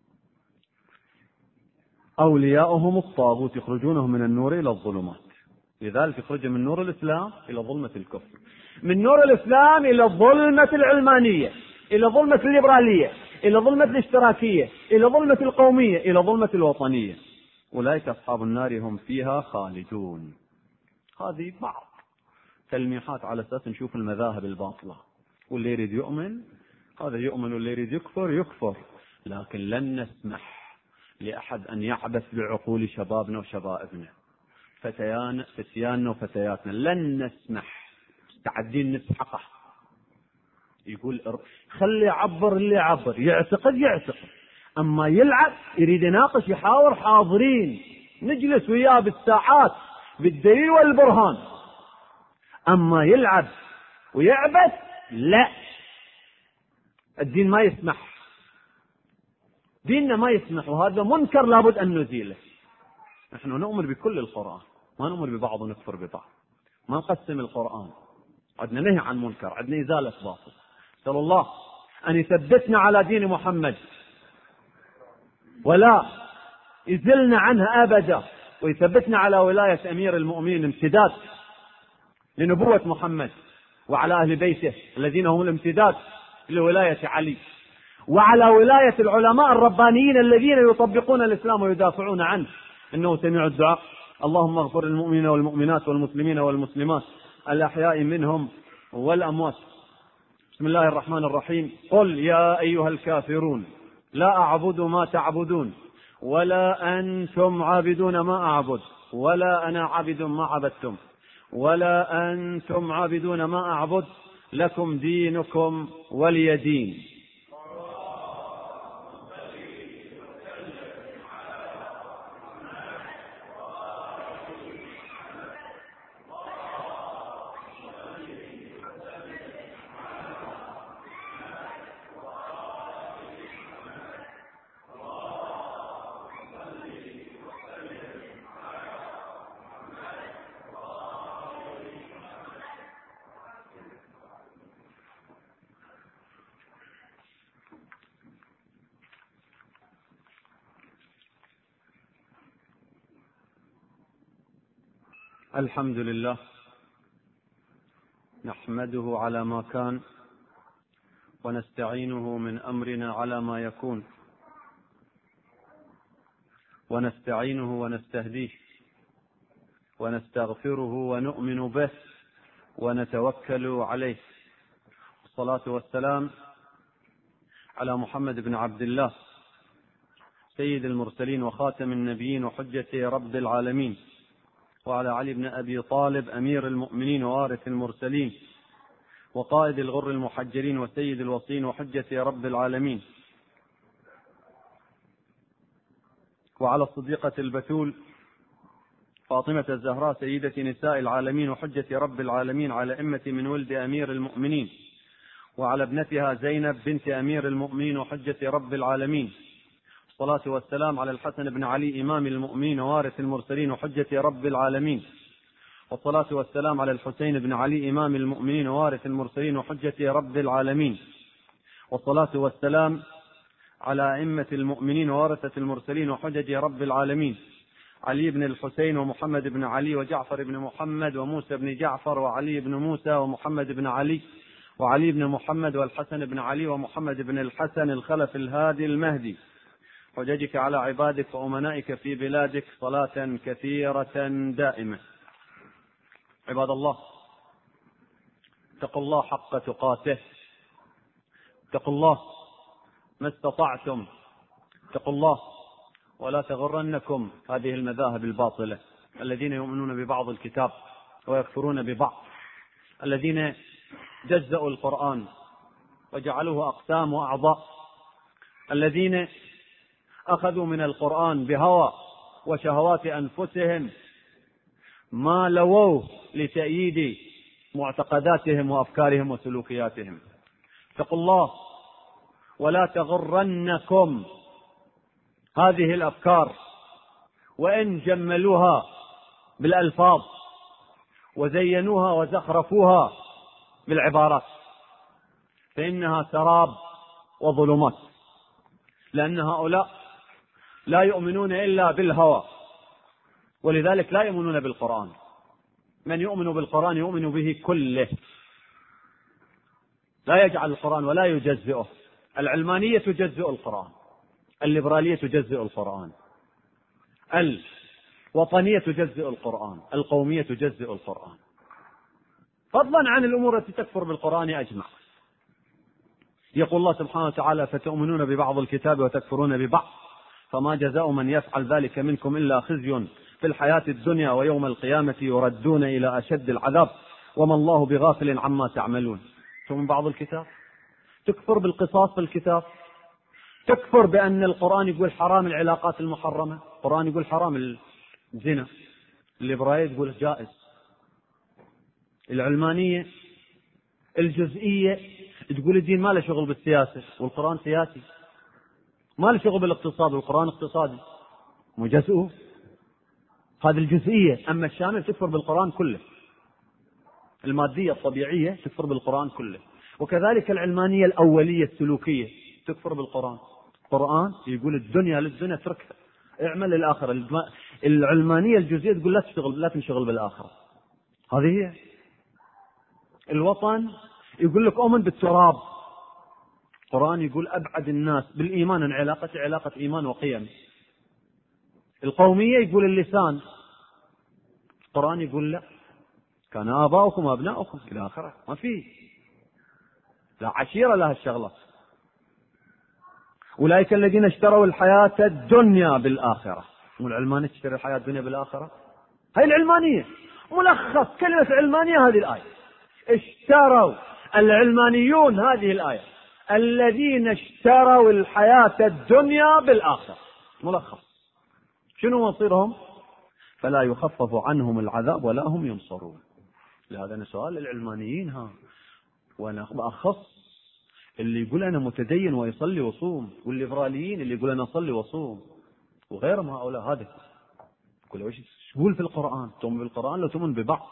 أولياؤهم الطاغوت يخرجونهم من النور إلى الظلمات. لذلك يخرجهم من نور الإسلام إلى ظلمة الكفر، من نور الإسلام إلى ظلمة العلمانية، إلى ظلمة الليبرالية، إلى ظلمة الاشتراكية، إلى ظلمة القومية، إلى ظلمة الوطنية. أولئك أصحاب النار هم فيها خالدون. هذه بعض تلميحات على أساس نشوف المذاهب الباطلة. واللي يريد يؤمن هذا يؤمن، واللي يريد يكفر يكفر، لكن لن نسمح لأحد أن يعبث بعقول شبابنا وشبائبنا، فتيان فتياننا وفتياتنا، لن نسمح. مستعدين نسحقه. يقول خلي يعبر اللي يعبر، يعتقد يعتقد، أما يلعب يريد يناقش يحاور، حاضرين نجلس وياه بالساعات بالدليل والبرهان. أما يلعب ويعبث لا، الدين ما يسمح، ديننا ما يسمح، وهذا منكر لابد أن نزيله. نحن نؤمن بكل القرآن، ما نؤمن ببعض ونكفر ببعض، ما نقسم القرآن. عندنا نهي عن منكر، عندنا إزالة باطل. نسأل الله أن يثبتنا على دين محمد ولا يزلنا عنها أبدا، ويثبتنا على ولاية أمير المؤمنين، امتداد لنبوة محمد وعلى أهل بيته الذين هم الامتداد لولاية علي. وعلى ولاية العلماء الربانيين الذين يطبقون الإسلام ويدافعون عنه، إنه سميع الدعاء. اللهم اغفر للمؤمنين والمؤمنات والمسلمين والمسلمات الأحياء منهم والأموات. بسم الله الرحمن الرحيم. قل يا أيها الكافرون لا أعبد ما تعبدون ولا أنتم عابدون ما أعبد ولا أنا عابد ما عبدتم ولا أنتم عابدون ما أعبد لكم دينكم ولي دين. الحمد لله نحمده على ما كان ونستعينه من أمرنا على ما يكون ونستعينه ونستهديه ونستغفره ونؤمن به ونتوكل عليه. والصلاة والسلام على محمد بن عبد الله سيد المرسلين وخاتم النبيين وحجة رب العالمين، وعلى علي بن أبي طالب أمير المؤمنين ووارث المرسلين وقائد الغر المحجرين وسيد الوصين وحجة رب العالمين، وعلى الصديقة البتول فاطمة الزهراء سيدة نساء العالمين وحجة رب العالمين، على أئمة من ولد أمير المؤمنين، وعلى ابنتها زينب بنت أمير المؤمنين وحجة رب العالمين. الصلاة والسلام على الحسن بن علي إمام المؤمنين ووارث المرسلين وحجة رب العالمين، والصلاة والسلام على الحسين بن علي إمام المؤمنين ووارث المرسلين وحجة رب العالمين، والصلاة والسلام على أئمة المؤمنين وورثة المرسلين وحجة رب العالمين، علي بن الحسين ومحمد بن علي وجعفر بن محمد وموسى بن جعفر وعلي بن موسى ومحمد بن علي وعلي بن محمد والحسن بن علي ومحمد بن الحسن الخلف الهادي المهدي، حججك على عبادك وأمنائك في بلادك صلاة كثيرة دائمة. عباد الله، اتقوا الله حق تقاته، اتقوا الله ما استطعتم، اتقوا الله ولا تغرنكم هذه المذاهب الباطلة، الذين يؤمنون ببعض الكتاب ويكفرون ببعض، الذين جزأوا القرآن وجعلوه أقسام وأعضاء، الذين أخذوا من القرآن بهوى وشهوات أنفسهم ما لووه لتأييد معتقداتهم وأفكارهم وسلوكياتهم. اتقوا الله ولا تغرنكم هذه الأفكار، وإن جملوها بالألفاظ وزينوها وزخرفوها بالعبارات، فإنها سراب وظلمات، لأن هؤلاء لا يؤمنون إلا بالهوى، ولذلك لا يؤمنون بالقرآن. من يؤمن بالقرآن يؤمن به كله، لا يجعل القرآن ولا يجزئه. العلمانية تجزئ القرآن، الليبرالية تجزئ القرآن، الوطنية تجزئ القرآن، القومية تجزئ القرآن، فضلا عن الأمور التي تكفر بالقرآن أجمع. يقول الله سبحانه وتعالى: فتؤمنون ببعض الكتاب وتكفرون ببعض فما جزاء من يفعل ذلك منكم إلا خزي في الحياة الدنيا ويوم القيامة يردون إلى أشد العذاب وما الله بغافل عما تعملون. تؤمن بعض الكتاب، تكفر بالقصاص في الكتاب، تكفر بأن القرآن يقول حرام العلاقات المحرمة، القرآن يقول حرام الزنا، الليبرالية تقول جائز، العلمانية الجزئية تقول الدين ما له شغل بالسياسة والقرآن سياسي، ما له شغل بالاقتصاد والقرآن اقتصادي، مجزئه هذه الجزئية. أما الشامل تكفر بالقرآن كله، المادية الطبيعية تكفر بالقرآن كله، وكذلك العلمانية الأولية السلوكية تكفر بالقرآن. القرآن يقول الدنيا للدنيا تركها، اعمل الآخرة. العلمانية الجزئية تقول لا تشتغل، لا تنشغل بالآخرة. هذه هي. الوطن يقول لك أؤمن بالتراب، القرآن يقول أبعد الناس بالإيمان أن علاقة علاقة إيمان وقيم. القومية يقول اللسان، القرآن يقول لا، كان آباؤكم وأبناؤكم إلى آخره، ما فيه لا عشيرة لها الشغلات. أولئك الذين اشتروا الحياة الدنيا بالآخرة. والعلمانية تشتري الحياة الدنيا بالآخرة؟ هاي العلمانية ملخص كلمة علمانية هذه الآية. اشتروا العلمانيون هذه الآية الذين اشتروا الحياة الدنيا بالآخرة، ملخص. شنو مصيرهم؟ فلا يخفف عنهم العذاب ولا هم ينصرون. لهذا سؤال العلمانيين ها، وانا باخص اللي يقول انا متدين ويصلي وصوم، والليبراليين اللي يقول انا اصلي وصوم، وغيرهم هؤلاء. هذا يقول ايش تقول في القرآن؟ تؤمن بالقرآن لو تؤمن ببعض.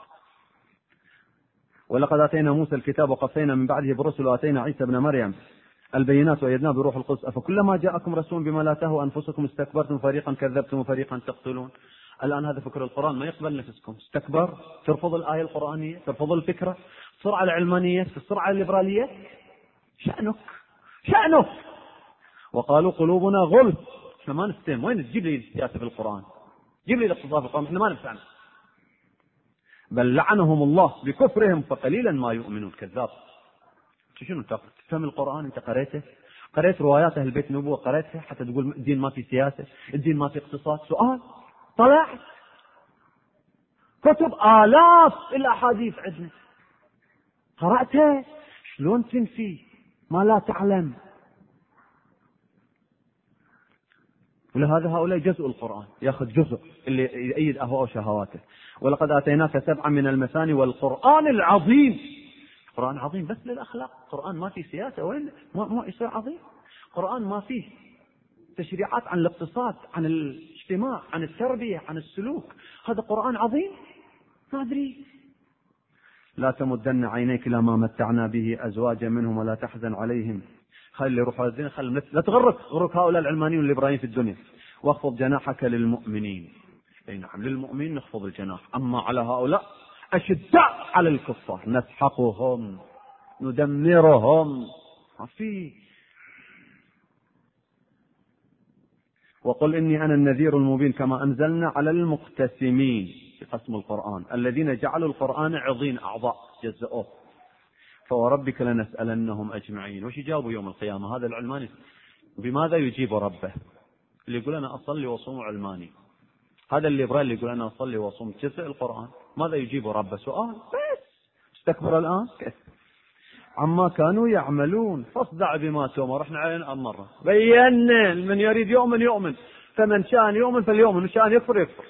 ولقد آتينا موسى الكتاب وقفينا من بعده برسل وآتينا عيسى ابن مريم البينات وأيدناه بروح القدس أفكلما جاءكم رسول بما لا تهوى أنفسكم استكبرتم فريقا كذبتم وفريقا تقتلون. الآن هذا فكر القرآن ما يقبل نفسكم، استكبر، ترفض الآية القرآنية، ترفض الفكرة، تصر على العلمانية، تصر على الليبرالية، شأنك شأنك. وقالوا قلوبنا غلف، احنا ما نستهم. وين تجيب لي السياسة في القرآن؟ جيب لي الاقتصاد في القرآن، احنا ما نفعنا. بل لعنهم الله بكفرهم فقليلا ما يؤمنون. كذاب. شنو تفهم القرآن؟ انت قريته؟ قريت روايات اهل بيت النبوة؟ قريتها حتى تقول الدين ما في سياسة، الدين ما في اقتصاد؟ سؤال. طلعت كتب آلاف الأحاديث عندنا، قرأتها، شلون تنفي ما لا تعلم؟ ولهذا هؤلاء جزء القرآن، يأخذ جزء اللي يأيد أهواء وشهواته. ولقد آتيناك سبعا من المثاني والقرآن العظيم. قرآن عظيم بس للأخلاق، قرآن ما فيه سياسة، وين ما ما يصير عظيم؟ قرآن ما فيه تشريعات عن الاقتصاد، عن الاجتماع، عن التربية، عن السلوك. هذا قرآن عظيم؟ ما أدري. لا تمدن عينيك إلى ما متعنا به أزواجا منهم ولا تحزن عليهم. خلي يروحوا الدنيا، خلي لا تغرك غرك هؤلاء العلمانيين والليبراليين في الدنيا. واخفض جناحك للمؤمنين. اي نعم، للمؤمنين نخفض الجناح، أما على هؤلاء أشداء على الكفار نسحقهم ندمرهم. ما في. وقل إني أنا النذير المبين كما أنزلنا على المقتسمين في قسم القرآن الذين جعلوا القرآن عضين أعضاء جزءوه. فوربك لنسألنهم أجمعين. وش يجاوبوا يوم القيامة؟ هذا العلماني بماذا يجيب ربه؟ اللي يقول أنا أصلي وصوم علماني، هذا الليبرال اللي يقول أنا أصلي وصوم جزء القرآن، ماذا يجيب ربه؟ سؤال بس. استكبر الآن عما كانوا يعملون. فاصدع بما تؤمر. رحنا علينا مرة بينا من يريد يؤمن يؤمن، فمن شاء يؤمن فليؤمن، من شاء يكفر يكفر،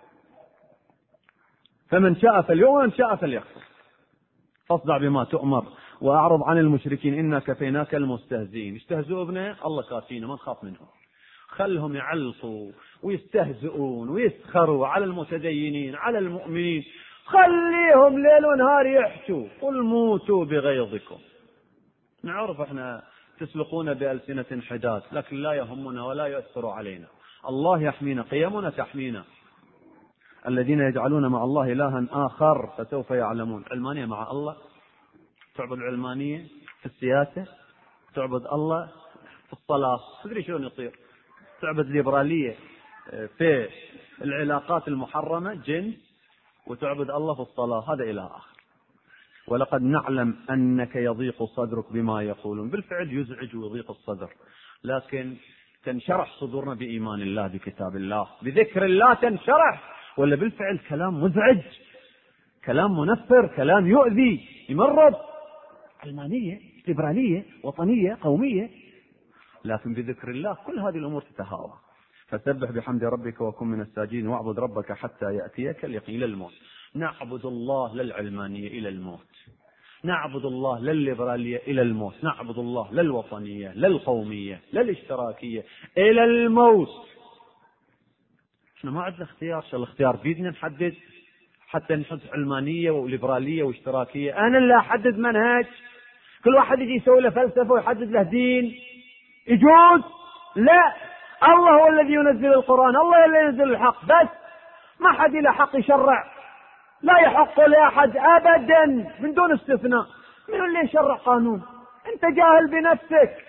فمن شاء فليؤمن ومن شاء فليكفر. فاصدع بما تؤمر وأعرض عن المشركين إنا كفيناك المستهزئين. يستهزئوا ابنه، الله كافينا ما نخاف منهم. خلهم يعلصوا ويستهزئون ويسخروا على المتدينين على المؤمنين، خليهم ليل ونهار يحشوا. قل موتوا بغيظكم. نعرف احنا تسلقون بألسنة حداد، لكن لا يهمنا ولا يؤثر علينا. الله يحمينا، قيمنا تحمينا. الذين يجعلون مع الله إلها آخر فسوف يعلمون. علمانية مع الله، تعبد العلمانية في السياسة، تعبد الله في الصلاة، تدري شلون يصير؟ تعبد ليبرالية في العلاقات المحرمة جنس، وتعبد الله في الصلاة، هذا إلى آخر. ولقد نعلم أنك يضيق صدرك بما يقولون. بالفعل يزعج ويضيق الصدر، لكن تنشرح صدورنا بإيمان الله، بكتاب الله، بذكر الله تنشرح. ولا بالفعل كلام مزعج، كلام منفر، كلام يؤذي يمرض. علمانية، ليبرالية، وطنية، قومية، لكن بذكر الله كل هذه الأمور تتهاوى. فسبح بحمد ربك وكن من الساجدين واعبد ربك حتى يأتيك اليقين. إلى الموت نعبد الله، للعلمانية إلى الموت نعبد الله، للليبرالية إلى الموت نعبد الله، للوطنية، للقومية، للاشتراكية إلى الموت. احنا ما عندنا اختيار. شو الاختيار؟ بيدنا نحدد حتى نحط علمانية وليبرالية واشتراكية؟ أنا اللي أحدد منهج؟ كل واحد يجي يسوي له فلسفة ويحدد له دين؟ يجوز؟ لا، الله هو الذي ينزل القرآن، الله الذي ينزل الحق، بس ما حد له حق يشرع. لا يحق لأحد أبدا من دون استثناء. من اللي يشرع قانون؟ أنت جاهل بنفسك،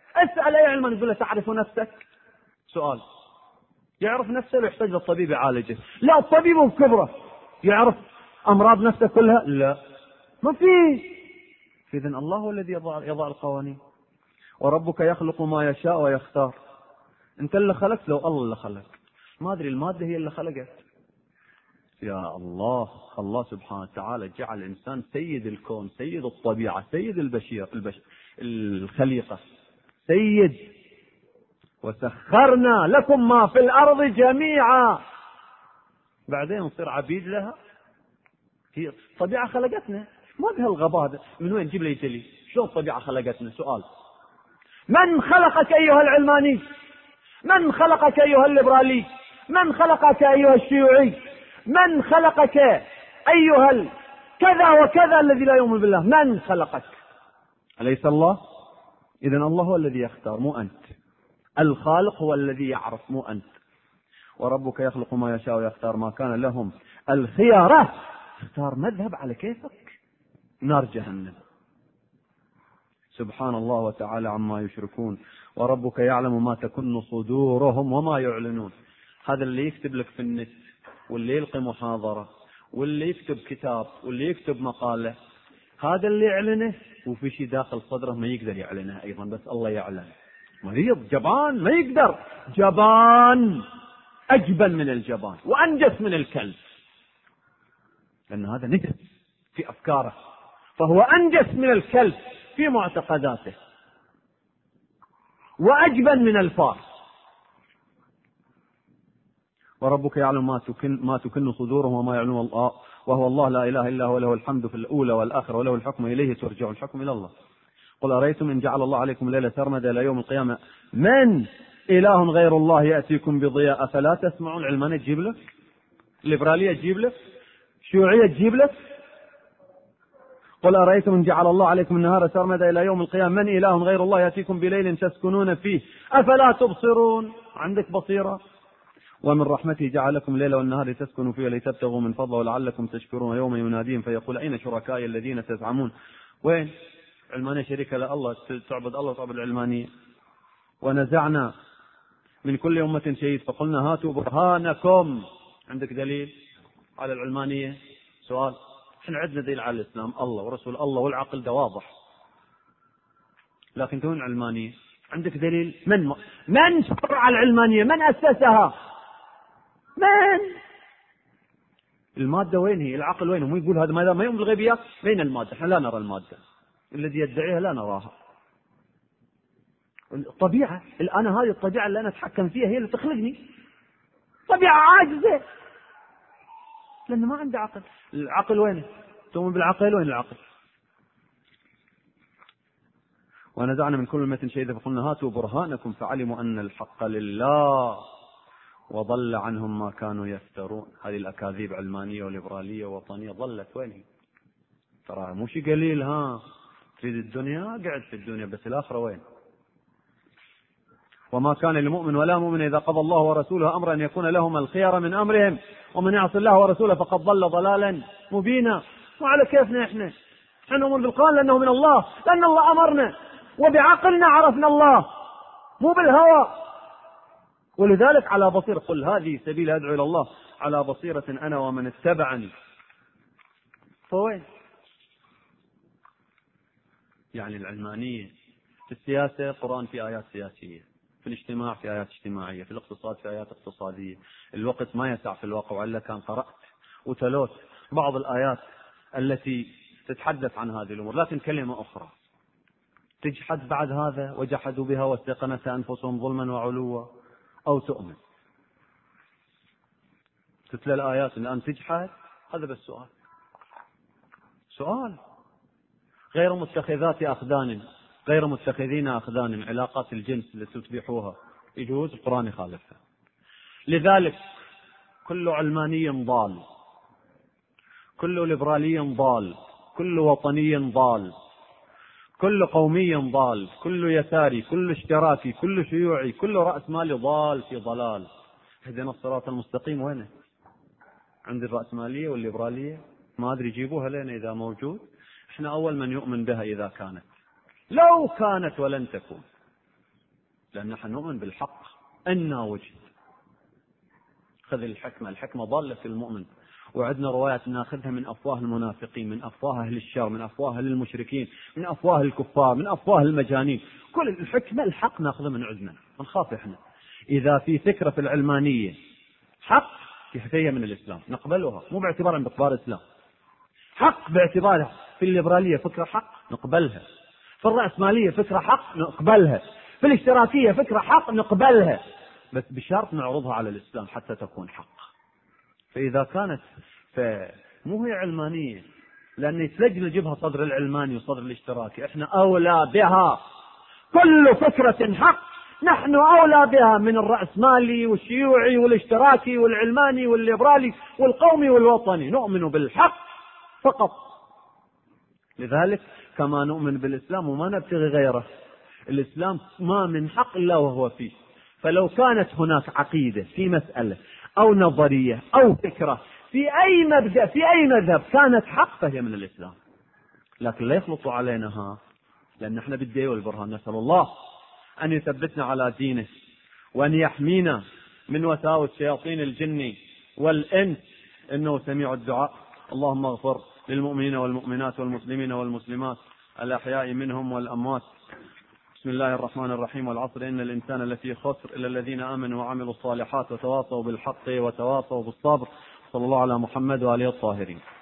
اسأل أي علم يقول له تعرف نفسك؟ سؤال. يعرف نفسه ويحتاج للطبيب يعالجه. لا، الطبيب بكبره يعرف أمراض نفسه كلها؟ لا، ما في. إذن الله هو الذي يضع, يضع القوانين. وربك يخلق ما يشاء ويختار. أنت اللي خلقت؟ لو الله اللي خلق. ما أدري، المادة هي اللي خلقت. يا الله، الله سبحانه وتعالى جعل الإنسان سيد الكون، سيد الطبيعة، سيد البشير البشر الخليقة، سيد. وسخرنا لكم ما في الأرض جميعا. بعدين نصير عبيد لها؟ هي الطبيعة خلقتنا، ما بها الغباء هذا. من وين جيب لي يتلي؟ شلون الطبيعة خلقتنا؟ سؤال. من خلقك أيها العلماني؟ من خلقك أيها الليبرالي؟ من خلقك أيها الشيوعي؟ من خلقك أيها كذا وكذا الذي لا يؤمن بالله؟ من خلقك؟ أليس الله؟ إذن الله هو الذي يختار، مو أنت. الخالق هو الذي يعرف، مو أنت. وربك يخلق ما يشاء ويختار ما كان لهم الخيارة. اختار مذهب على كيفك، نار جهنم. سبحان الله وتعالى عما يشركون. وربك يعلم ما تكن صدورهم وما يعلنون. هذا اللي يكتب لك في النت، واللي يلقي محاضرة، واللي يكتب كتاب، واللي يكتب مقالة، هذا اللي يعلنه وفي شيء داخل صدره ما يقدر يعلنه أيضا، بس الله يعلم. مريض جبان ما يقدر، جبان أجبن من الجبان وأنجس من الكلب، لأن هذا نجس في أفكاره، فهو أنجس من الكلب في معتقداته وأجبن من الفار. وربك يعلم ما تكن ما تكن صدورهم وما يعلم الله، وهو الله لا إله إلا هو، له الحمد في الأولى والآخرة وله الحكم إليه ترجعون. الحكم إلى الله. قل أرأيتم إن جعل الله عليكم الليل سرمدا إلى يوم القيامة من إله غير الله يأتيكم بضياء أفلا تسمعون؟ علمانية تجيب لك، الليبرالية تجيب لك، شيوعية تجيب لك. قل أرأيتم إن جعل الله عليكم النهار سرمدا إلى يوم القيامة من إله غير الله يأتيكم بليل تسكنون فيه أفلا تبصرون؟ عندك بصيرة؟ ومن رحمته جعل لكم الليل والنهار لتسكنوا فيه ولتبتغوا من فضله ولعلكم تشكرون. يوم يناديهم فيقول أين شركائي الذين تزعمون؟ وين؟ علمانية شريكة لله، تعبد الله وتعبد العلمانية. ونزعنا من كل أمة شهيد فقلنا هاتوا برهانكم. عندك دليل على العلمانية؟ سؤال. احنا عندنا دليل على الإسلام، الله ورسول الله والعقل، ده واضح. لكن تكون علمانية عندك دليل؟ من م... من شرع العلمانية؟ من أسسها؟ من؟ المادة وين هي؟ العقل وين؟ مو يقول هذا ما ما يؤمن بالغيبيات. وين المادة؟ احنا لا نرى المادة، الذي يدعيها لا نراها. الطبيعة، أنا هذه الطبيعة اللي أنا أتحكم فيها هي اللي تخلقني، طبيعة عاجزة لأنه ما عنده عقل. العقل وين؟ تؤمن بالعقل؟ وين العقل؟ ونزعنا من كل أمة شهيدا فقلنا هاتوا برهانكم فعلموا أن الحق لله وضل عنهم ما كانوا يفترون. هذه الأكاذيب علمانية وليبرالية ووطنية ضلت. وين هي؟ ترى مو شيء قليل. ها تريد الدنيا؟ قعد في الدنيا، بس الآخرة وين؟ وما كان لمؤمن ولا مؤمن إذا قضى الله ورسوله أمرا أن يكون لهم الخيار من أمرهم ومن يعص الله ورسوله فقد ضل ضلالا مبينا. وعلى كيفنا إحنا؟ إحنا نؤمن بالقرآن لأنه من الله، لأن الله أمرنا، وبعقلنا عرفنا الله، مو بالهوى. ولذلك على بصيرة، قل هذه سبيل أدعو إلى الله على بصيرة أنا ومن اتبعني. فوين؟ يعني العلمانية في السياسة قرآن في آيات سياسية، في الاجتماع في آيات اجتماعية، في الاقتصاد في آيات اقتصادية. الوقت ما يسع في الواقع، وإلا كان قرأت وتلوت بعض الآيات التي تتحدث عن هذه الأمور. لكن كلمة أخرى تجحد بعد هذا، وجحدوا بها واستيقنتها أنفسهم ظلما وعلوا، أو تؤمن. تتلى الآيات الآن تجحد، هذا بس سؤال. سؤال. غير متخذات أخدان، غير متخذين أخدان، علاقات الجنس اللي تتبعوها يجوز، القرآن يخالفها. لذلك كل علماني ضال، كل ليبرالي ضال، كل وطني ضال، كل قومي ضال، كل يساري، كل اشتراكي، كل شيوعي، كل رأس مالي ضال في ضلال. اهدنا الصراط المستقيم وينه؟ عند الرأسمالية والليبرالية ما أدري يجيبوها لنا إذا موجود. احنا أول من يؤمن بها إذا كانت، لو كانت ولن تكون. لأن نحن نؤمن بالحق أن وجد. خذ الحكمة، الحكمة ضالة في المؤمن، وعندنا روايات ناخذها من أفواه المنافقين، من أفواه أهل الشر، من أفواه أهل المشركين، من أفواه الكفار، من أفواه المجانين. كل الحكمة الحق ناخذها من عندنا، ما نخاف إحنا. إذا في فكرة في العلمانية حق هي من الإسلام نقبلها، مو باعتبار أن باعتبار الإسلام، حق باعتبارها. في الليبرالية فكرة حق نقبلها، في الرأسمالية فكرة حق نقبلها، في الاشتراكية فكرة حق نقبلها، بس بشرط نعرضها على الإسلام حتى تكون حق. فإذا كانت فمو هي علمانية، لأن يتلجل يجيبها صدر العلماني وصدر الاشتراكي، احنا أولى بها. كل فكرة حق نحن أولى بها من الرأسمالي والشيوعي والاشتراكي والعلماني والليبرالي والقومي والوطني. نؤمن بالحق فقط. لذلك كما نؤمن بالإسلام وما نبتغي غيره، الإسلام ما من حق إلا وهو فيه. فلو كانت هناك عقيدة في مسألة أو نظرية أو فكرة في أي مبدأ في أي مذهب كانت حق فهي من الإسلام، لكن لا يخلطوا علينها، لأن احنا بالدين والبرهان. نسأل الله أن يثبتنا على دينه، وأن يحمينا من وساوس شياطين الجن والإنس، إنه سميع الدعاء. اللهم اغفر للمؤمنين والمؤمنات والمسلمين والمسلمات الأحياء منهم والأموات. بسم الله الرحمن الرحيم. والعصر إن الإنسان لفي خسر إلا الذين آمنوا وعملوا الصالحات وتواصوا بالحق وتواصوا بالصبر. صلى الله على محمد وآله الطاهرين.